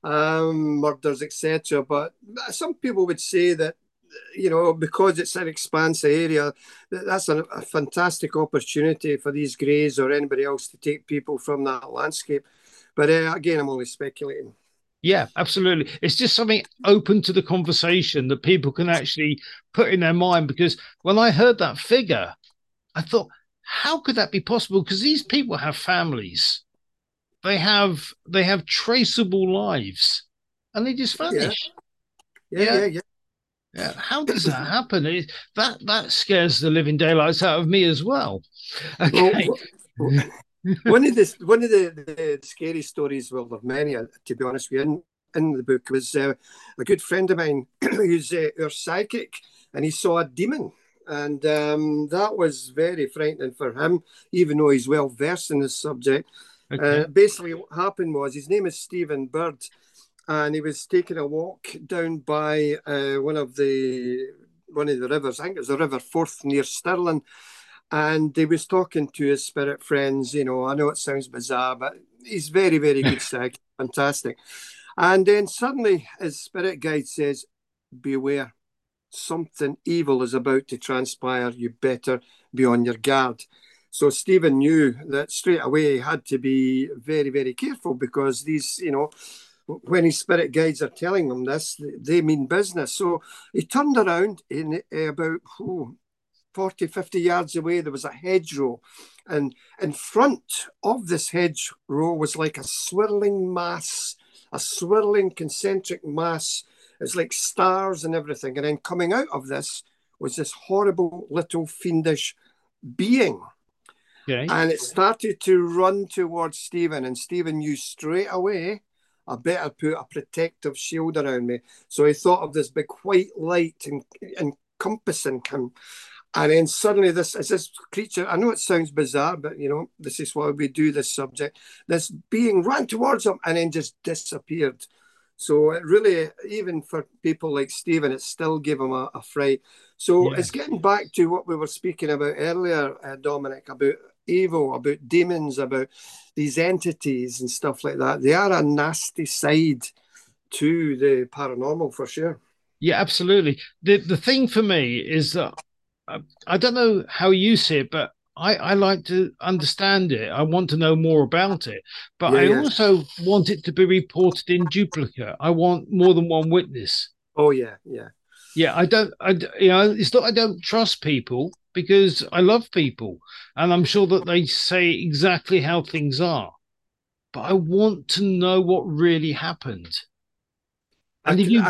um, murders, et cetera. But some people would say that, you know, because it's an expansive area, that's a, a fantastic opportunity for these Greys or anybody else to take people from that landscape. But uh, again, I'm only speculating. Yeah, absolutely. It's just something open to the conversation that people can actually put in their mind. Because when I heard that figure, I thought, how could that be possible? Because these people have families, they have they have traceable lives, and they just Yeah, vanish. yeah, Yeah, yeah, yeah. yeah. How does that happen? It, that that scares the living daylights out of me as well. Okay. Well, one of the one of the, the scary stories, well, of many, uh, to be honest with you, in, in the book was uh, a good friend of mine who's uh, our psychic, and he saw a demon, and um, that was very frightening for him, even though he's well versed in this subject. Okay. Uh, basically, what happened was his name is Stephen Bird, and he was taking a walk down by uh, one of the one of the rivers. I think it was the River Forth near Stirling, and he was talking to his spirit friends. You know, I know it sounds bizarre, but he's very, very good psychic, fantastic. And then suddenly his spirit guide says, beware, something evil is about to transpire. You better be on your guard. So Stephen knew that straight away he had to be very, very careful, because these, you know, when his spirit guides are telling him this, they mean business. So he turned around in about oh, forty, fifty yards away, there was a hedgerow. And in front of this hedgerow was like a swirling mass, a swirling concentric mass. It's like stars and everything. And then coming out of this was this horrible little fiendish being. Okay. And it started to run towards Stephen. And Stephen knew straight away, I better put a protective shield around me. So he thought of this big white light and encompassing him. And then suddenly this is this creature, I know it sounds bizarre, but you know, this is why we do this subject. This being ran towards him and then just disappeared. So it really, even for people like Stephen, it still gave him a, a fright. So Yeah. it's getting back to what we were speaking about earlier, uh, Dominic, about evil, about demons, about these entities and stuff like that. They are a nasty side to the paranormal for sure. Yeah, absolutely. The the thing for me is that I, I don't know how you see it, but I, I like to understand it. I want to know more about it, but Yeah, I yeah. also want it to be reported in duplicate. I want more than one witness. Oh, yeah, yeah. Yeah, I don't, I, you know, it's not I don't trust people because I love people and I'm sure that they say exactly how things are, but I want to know what really happened. I, And if could,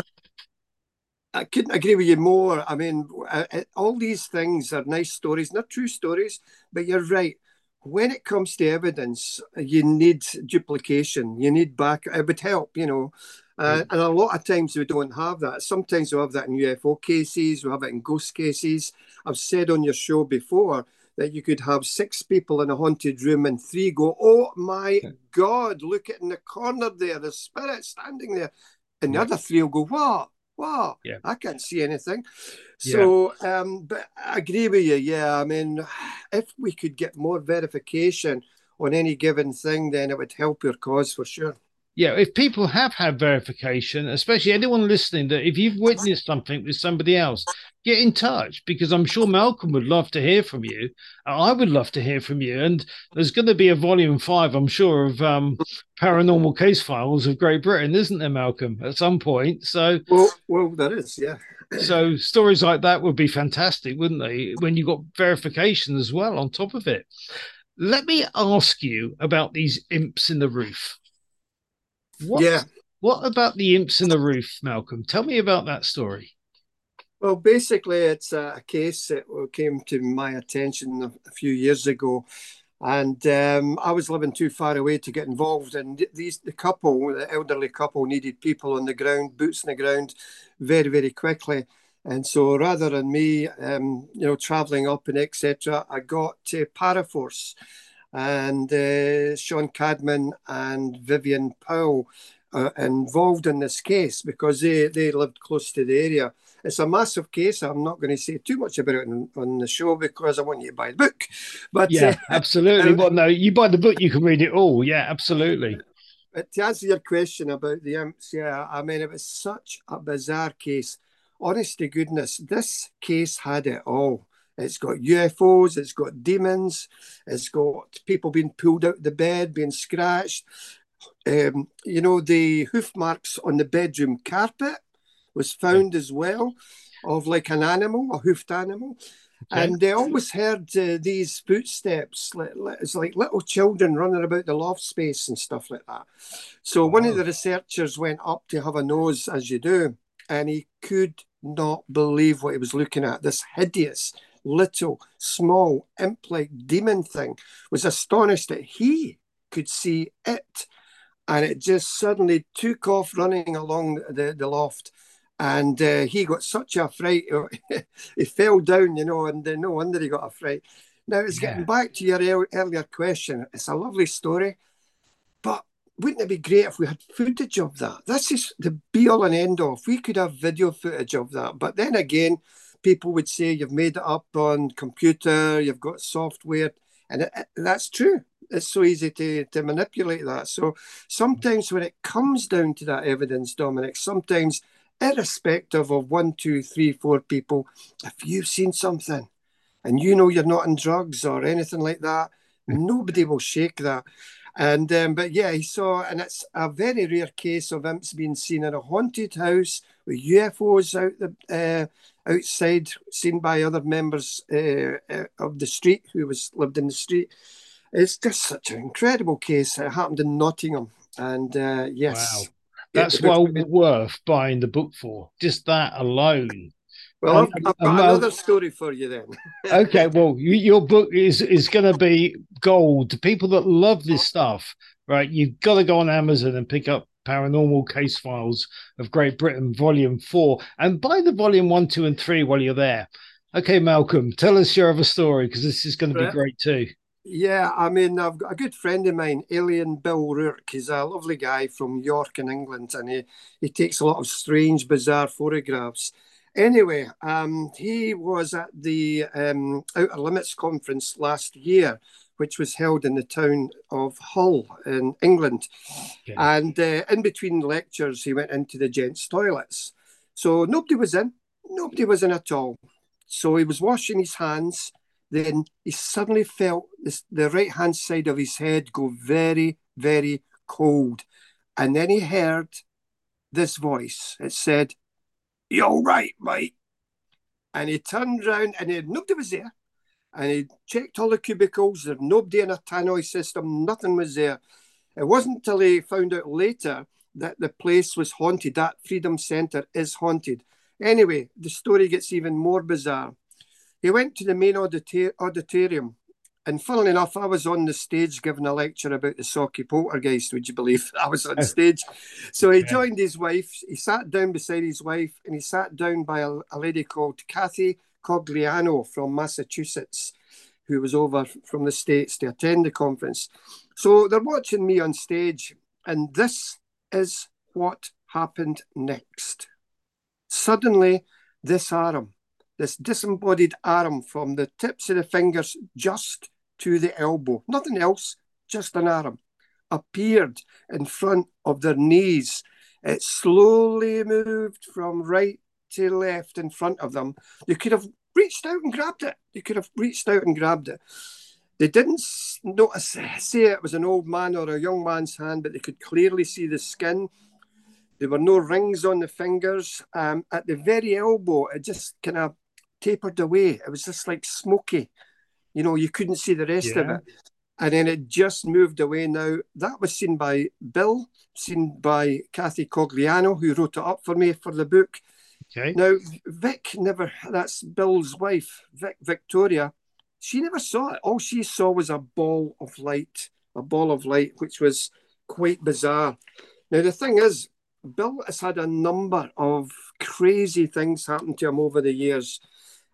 you, I I couldn't agree with you more. I mean, uh, uh, all these things are nice stories, not true stories, but you're right. When it comes to evidence, you need duplication. You need back. It would help, you know. Uh, and a lot of times we don't have that. Sometimes we have that in U F O cases, we have it in ghost cases. I've said on your show before that you could have six people in a haunted room and three go, "Oh my God, look at in the corner there, the spirit standing there." And the yeah, other three will go, "What? Wow, yeah, I can't see anything." yeah. So, um, but I agree with you. Yeah, I mean, if we could get more verification on any given thing, then it would help your cause for sure. Yeah, if people have had verification, especially anyone listening, that if you've witnessed something with somebody else, get in touch because I'm sure Malcolm would love to hear from you. I would love to hear from you. And there's going to be a volume five, I'm sure, of um, paranormal case files of Great Britain, isn't there, Malcolm, at some point? So, Well, well, there is, yeah. so stories like that would be fantastic, wouldn't they? When you got verification as well on top of it. Let me ask you about these imps in the roof. What Yeah. what about the imps in the roof, Malcolm? Tell me about that story. Well, basically, it's a case that came to my attention a few years ago, and um, I was living too far away to get involved. And these the couple, the elderly couple, needed people on the ground, boots on the ground, very very quickly. And so, rather than me, um, you know, traveling up and et cetera, I got uh, Paraforce. and uh, Sean Cadman and Vivian Powell uh, involved in this case because they, they lived close to the area. It's a massive case. I'm not going to say too much about it on, on the show because I want you to buy the book. But yeah, uh, absolutely. Well, no, you buy the book, you can read it all. Yeah, absolutely. But to answer your question about the imps, yeah, I mean, it was such a bizarre case. Honest to goodness, this case had it all. It's got U F Os, it's got demons, it's got people being pulled out of the bed, being scratched. Um, you know, the hoof marks on the bedroom carpet was found as well, of like an animal, a hoofed animal. Okay. And they always heard uh, these footsteps. Like, it's like little children running about the loft space and stuff like that. So wow. One of the researchers went up to have a nose, as you do, and he could not believe what he was looking at. This hideous, little, small, imp-like demon thing. Was astonished that he could see it. And it just suddenly took off running along the, the loft. And uh, he got such a fright. He fell down, you know, and uh, no wonder he got a fright. Now, it's yeah. getting back to your earlier question. It's a lovely story, but wouldn't it be great if we had footage of that? That's just the be-all and end-all. If we could have video footage of that. But then again, people would say you've made it up on computer, you've got software, and it, it, that's true. It's so easy to, to manipulate that. So sometimes when it comes down to that evidence, Dominic, sometimes irrespective of one, two, three, four people, if you've seen something and you know you're not on drugs or anything like that, nobody will shake that. And um, but yeah, he saw, and it's a very rare case of imps being seen in a haunted house with U F Os out the uh, outside, seen by other members uh, uh, of the street who was lived in the street. It's just such an incredible case. It happened in Nottingham, and uh, yes. Wow. That's well worth buying the book for, just that alone. Well, um, I've, I've got um, another story for you then. Okay, well, you, your book is is going to be gold to people that love this stuff, right? You've got to go on Amazon and pick up Paranormal Case Files of Great Britain, Volume Four, and buy the Volume One, Two, and Three while you're there. Okay, Malcolm, tell us your other story because this is going to be great too. Yeah, I mean, I've got a good friend of mine, Alien Bill Rourke. He's a lovely guy from York in England, and he, he takes a lot of strange, bizarre photographs. Anyway, um, he was at the um, Outer Limits conference last year, which was held in the town of Hull in England. Okay. And uh, in between lectures, he went into the gents' toilets. So nobody was in, nobody was in at all. So he was washing his hands. Then he suddenly felt this, the right-hand side of his head go very, very cold. And then he heard this voice. It said, "You all right, mate?" And he turned around and he, nobody was there. And he checked all the cubicles. There's nobody in a tannoy system. Nothing was there. It wasn't until he found out later that the place was haunted. That Freedom Centre is haunted. Anyway, the story gets even more bizarre. He went to the main audita- auditorium, and funnily enough, I was on the stage giving a lecture about the Sawkey poltergeist, would you believe? I was on stage. So he joined his wife, he sat down beside his wife, and he sat down by a, a lady called Kathy Cogliano from Massachusetts, who was over from the States to attend the conference. So they're watching me on stage, and this is what happened next. Suddenly, this arm, this disembodied arm from the tips of the fingers just to the elbow, nothing else, just an arm, appeared in front of their knees. It slowly moved from right to left in front of them. They could have reached out and grabbed it. They could have reached out and grabbed it. They didn't notice, say it was an old man or a young man's hand, but they could clearly see the skin. There were no rings on the fingers. Um, at the very elbow, it just kind of tapered away. It was just like smoky. You know, you couldn't see the rest yeah. of it. And then it just moved away. Now, that was seen by Bill, seen by Kathy Cogliano, who wrote it up for me for the book. Okay. Now, Vic never, that's Bill's wife, Vic, Victoria, she never saw it. All she saw was a ball of light, a ball of light, which was quite bizarre. Now, the thing is, Bill has had a number of crazy things happen to him over the years.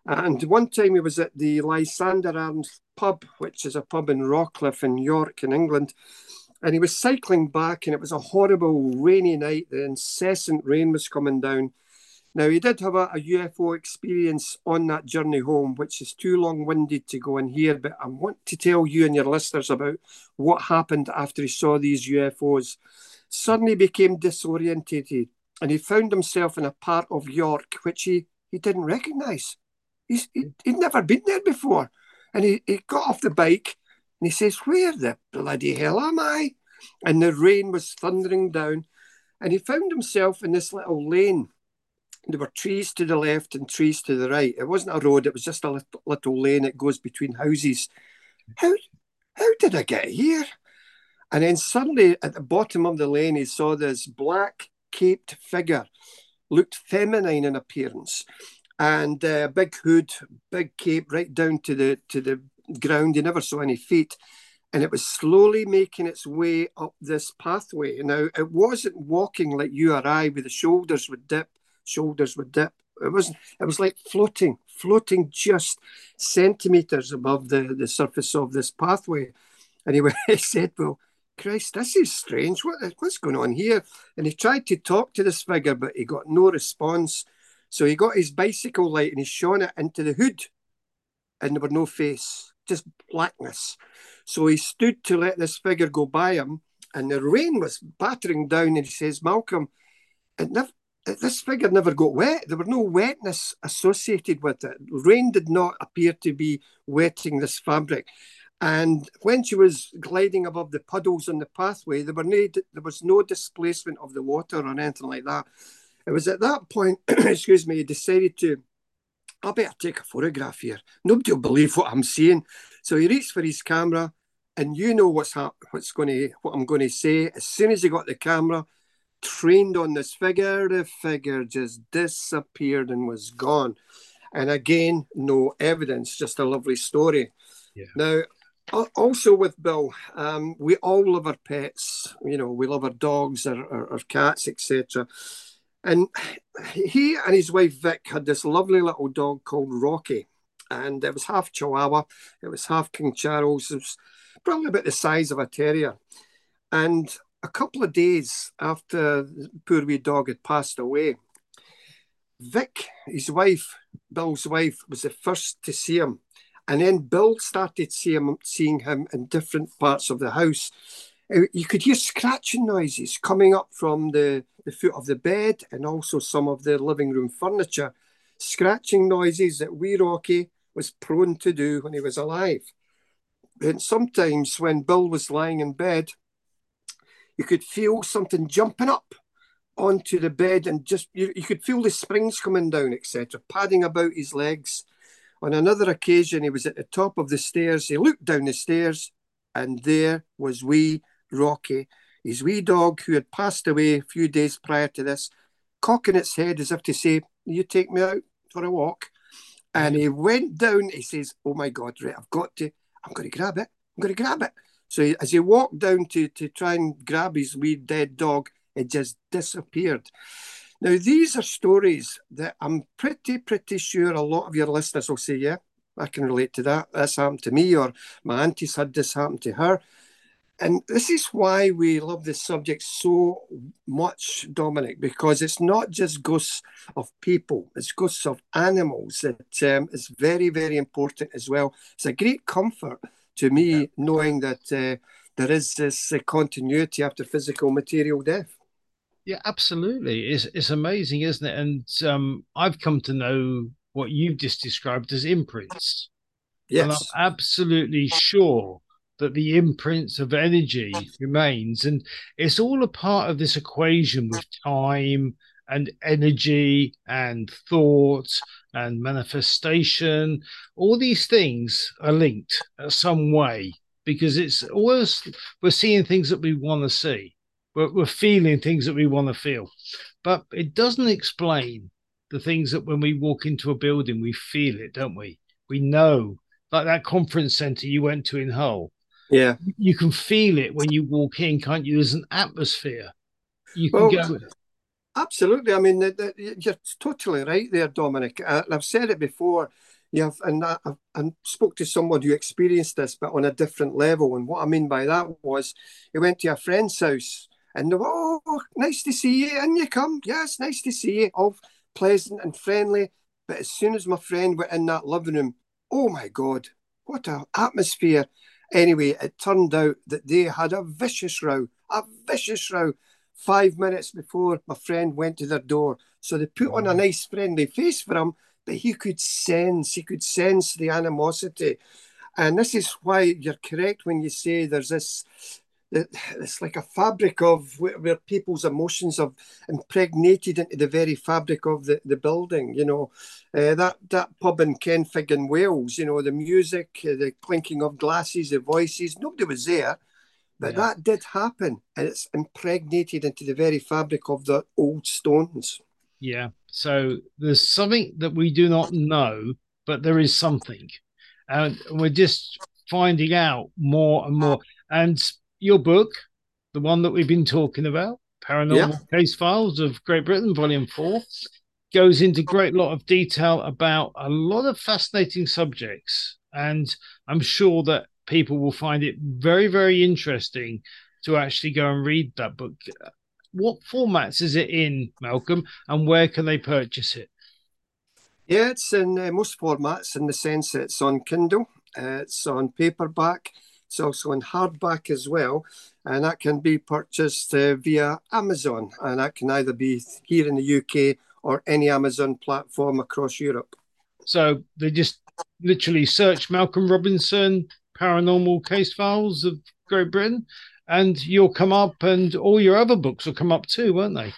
And one time he was at the Lysander Arms pub, which is a pub in Rockcliffe in York in England. And he was cycling back, and it was a horrible rainy night. The incessant rain was coming down. Now, he did have a, a U F O experience on that journey home, which is too long-winded to go in here, but I want to tell you and your listeners about what happened after he saw these U F Os. Suddenly became disorientated, and he found himself in a part of York which he, he didn't recognise. He's, he, he'd never been there before. And he, he got off the bike, and he says, where the bloody hell am I? And the rain was thundering down, and he found himself in this little lane. There were trees to the left and trees to the right. It wasn't a road, it was just a little, little lane that goes between houses. How, how did I get here? And then suddenly at the bottom of the lane, he saw this black caped figure, looked feminine in appearance, and a uh, big hood, big cape right down to the to the ground. He never saw any feet. And it was slowly making its way up this pathway. Now, it wasn't walking like you or I, with the shoulders would dip, shoulders would dip. It wasn't. It was like floating, floating just centimeters above the, the surface of this pathway. And he, he said, well, Christ, this is strange. What, what's going on here? And he tried to talk to this figure, but he got no response. So he got his bicycle light and he shone it into the hood, and there were no face, just blackness. So he stood to let this figure go by him, and the rain was battering down, and he says, Malcolm, it never, this figure never got wet. There were no wetness associated with it. Rain did not appear to be wetting this fabric. And when she was gliding above the puddles on the pathway, there, were no, there was no displacement of the water or anything like that. It was at that point, excuse me, he decided to, I better take a photograph here. Nobody will believe what I'm seeing. So he reached for his camera, and you know what's ha- what's going to what I'm going to say. As soon as he got the camera trained on this figure, the figure just disappeared and was gone. And again, no evidence, just a lovely story. Yeah. Now, also with Bill, um, we all love our pets. You know, we love our dogs, our, our, our cats, et cetera. And he and his wife Vic had this lovely little dog called Rocky, and it was half Chihuahua, it was half King Charles, it was probably about the size of a terrier. And a couple of days after the poor wee dog had passed away, Vic, his wife, Bill's wife, was the first to see him. And then Bill started see him, seeing him in different parts of the house. You could hear scratching noises coming up from the, the foot of the bed and also some of the living room furniture. Scratching noises that wee Rocky was prone to do when he was alive. And sometimes when Bill was lying in bed, you could feel something jumping up onto the bed, and just you, you could feel the springs coming down, et cetera, padding about his legs. On another occasion, he was at the top of the stairs. He looked down the stairs, and there was wee Rocky, his wee dog who had passed away a few days prior to this, cocking its head as if to say, you take me out for a walk. And he went down, he says, oh my God, right, I've got to, I'm going to grab it, I'm going to grab it. So he, as he walked down to, to try and grab his wee dead dog, it just disappeared. Now, these are stories that I'm pretty, pretty sure a lot of your listeners will say, yeah, I can relate to that. This happened to me, or my auntie's had this happen to her. And this is why we love this subject so much, Dominic, because it's not just ghosts of people, it's ghosts of animals that um, is very, very important as well. It's a great comfort to me yeah. knowing that uh, there is this uh, continuity after physical material death. Yeah, absolutely. It's, it's amazing, isn't it? And um, I've come to know what you've just described as imprints. Yes. And I'm absolutely sure that the imprints of energy remains. And it's all a part of this equation with time and energy and thought and manifestation. All these things are linked some way, because it's always, we're seeing things that we want to see. We're, we're feeling things that we want to feel. But it doesn't explain the things that when we walk into a building, we feel it, don't we? We know, like that conference centre you went to in Hull. Yeah. You can feel it when you walk in, can't you? There's an atmosphere. You can well, go. Absolutely. I mean, the, the, you're totally right there, Dominic. I, I've said it before. Yeah, and I, I spoke to someone who experienced this, but on a different level. And what I mean by that was he went to a friend's house and they were, oh, nice to see you. And you come. Yes, nice to see you. All pleasant and friendly. But as soon as my friend went in that living room, oh my God, what an atmosphere. Anyway, it turned out that they had a vicious row, a vicious row, five minutes before my friend went to their door. So they put on a nice friendly face for him, but he could sense, he could sense the animosity. And this is why you're correct when you say there's this, it's like a fabric of where, where people's emotions have impregnated into the very fabric of the, the building. You know, uh, that, that pub in Kenfig in Wales, you know, the music, uh, the clinking of glasses, the voices, nobody was there. But yeah. That did happen, and it's impregnated into the very fabric of the old stones. Yeah. So there's something that we do not know, but there is something. And we're just finding out more and more. And your book, the one that we've been talking about, Paranormal yeah. Case Files of Great Britain, Volume four, goes into great lot of detail about a lot of fascinating subjects. And I'm sure that people will find it very, very interesting to actually go and read that book. What formats is it in, Malcolm, and where can they purchase it? Yeah, it's in uh, most formats in the sense that it's on Kindle, uh, it's on paperback, it's also on hardback as well, and that can be purchased uh, via Amazon, and that can either be here in the U K or any Amazon platform across Europe. So they just literally search Malcolm Robinson, Paranormal Case Files of Great Britain, and you'll come up, and all your other books will come up too, won't they?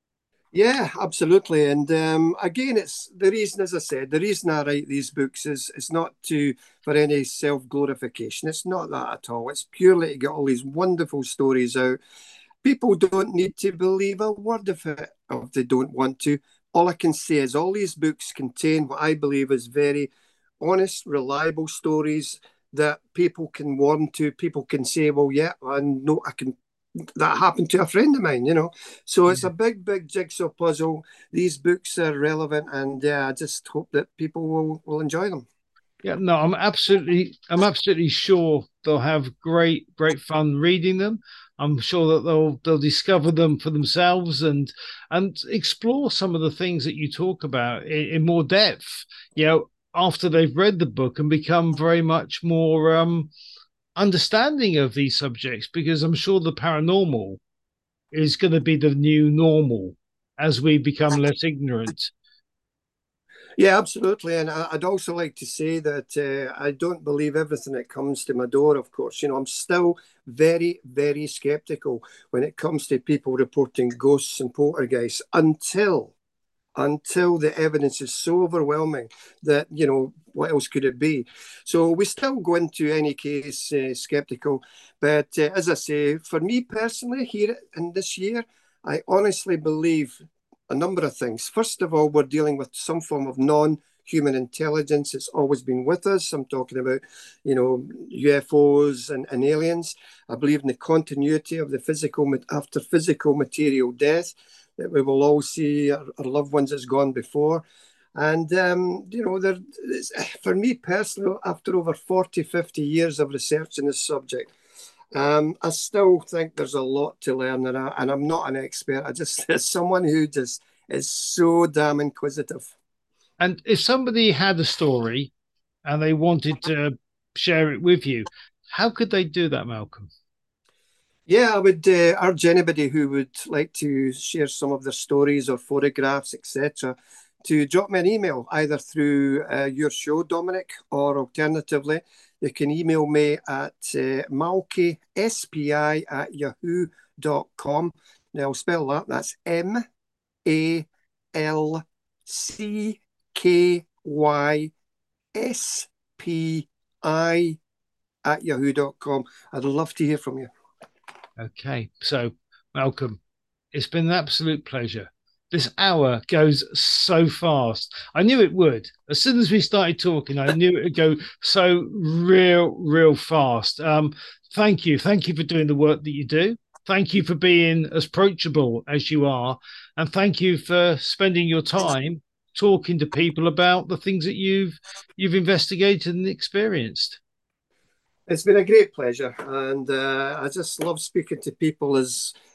Yeah, absolutely. And um, again, it's the reason, as I said, the reason I write these books is it's not to for any self-glorification. It's not that at all. It's purely to get all these wonderful stories out. People don't need to believe a word of it if they don't want to. All I can say is all these books contain what I believe is very honest, reliable stories that people can warm to. People can say, well, yeah, I know I can that happened to a friend of mine, you know. So it's a big, big jigsaw puzzle. These books are relevant, and yeah, I just hope that people will, will enjoy them. Yeah, no, I'm absolutely, I'm absolutely sure they'll have great, great fun reading them. I'm sure that they'll they'll discover them for themselves and and explore some of the things that you talk about in, in more depth. You know, after they've read the book and become very much more um, understanding of these subjects, because I'm sure the paranormal is going to be the new normal as we become less ignorant. Yeah, absolutely. And I'd also like to say that uh, I don't believe everything that comes to my door, of course. You know, I'm still very, very skeptical when it comes to people reporting ghosts and poltergeists until until the evidence is so overwhelming that, you know, what else could it be? So we still go into any case uh, skeptical. But uh, as I say, for me personally, here in this year, I honestly believe a number of things. First of all, we're dealing with some form of non-human intelligence. It's always been with us. I'm talking about, you know, U F Os and, and aliens. I believe in the continuity of the physical after physical material death, that we will all see our, our loved ones that's gone before. And, um, you know, there, for me personally, after over forty, fifty years of research in this subject, um, I still think there's a lot to learn. And, I, and I'm not an expert. I just, as someone who just is so damn inquisitive. And if somebody had a story and they wanted to share it with you, how could they do that, Malcolm? Yeah, I would uh, urge anybody who would like to share some of their stories or photographs, et cetera, to drop me an email either through uh, your show, Dominic, or alternatively, you can email me at uh, malky, S P I, at yahoo dot com. Now, I'll spell that. That's M A L C K Y S P I at yahoo dot com. I'd love to hear from you. Okay, so Malcolm, it's been an absolute pleasure. This hour goes so fast. I knew it would. As soon as we started talking, I knew it would go so real, real fast. Um, thank you. Thank you for doing the work that you do. Thank you for being as approachable as you are. And thank you for spending your time talking to people about the things that you've you've investigated and experienced. It's been a great pleasure, and uh, I just love speaking to people as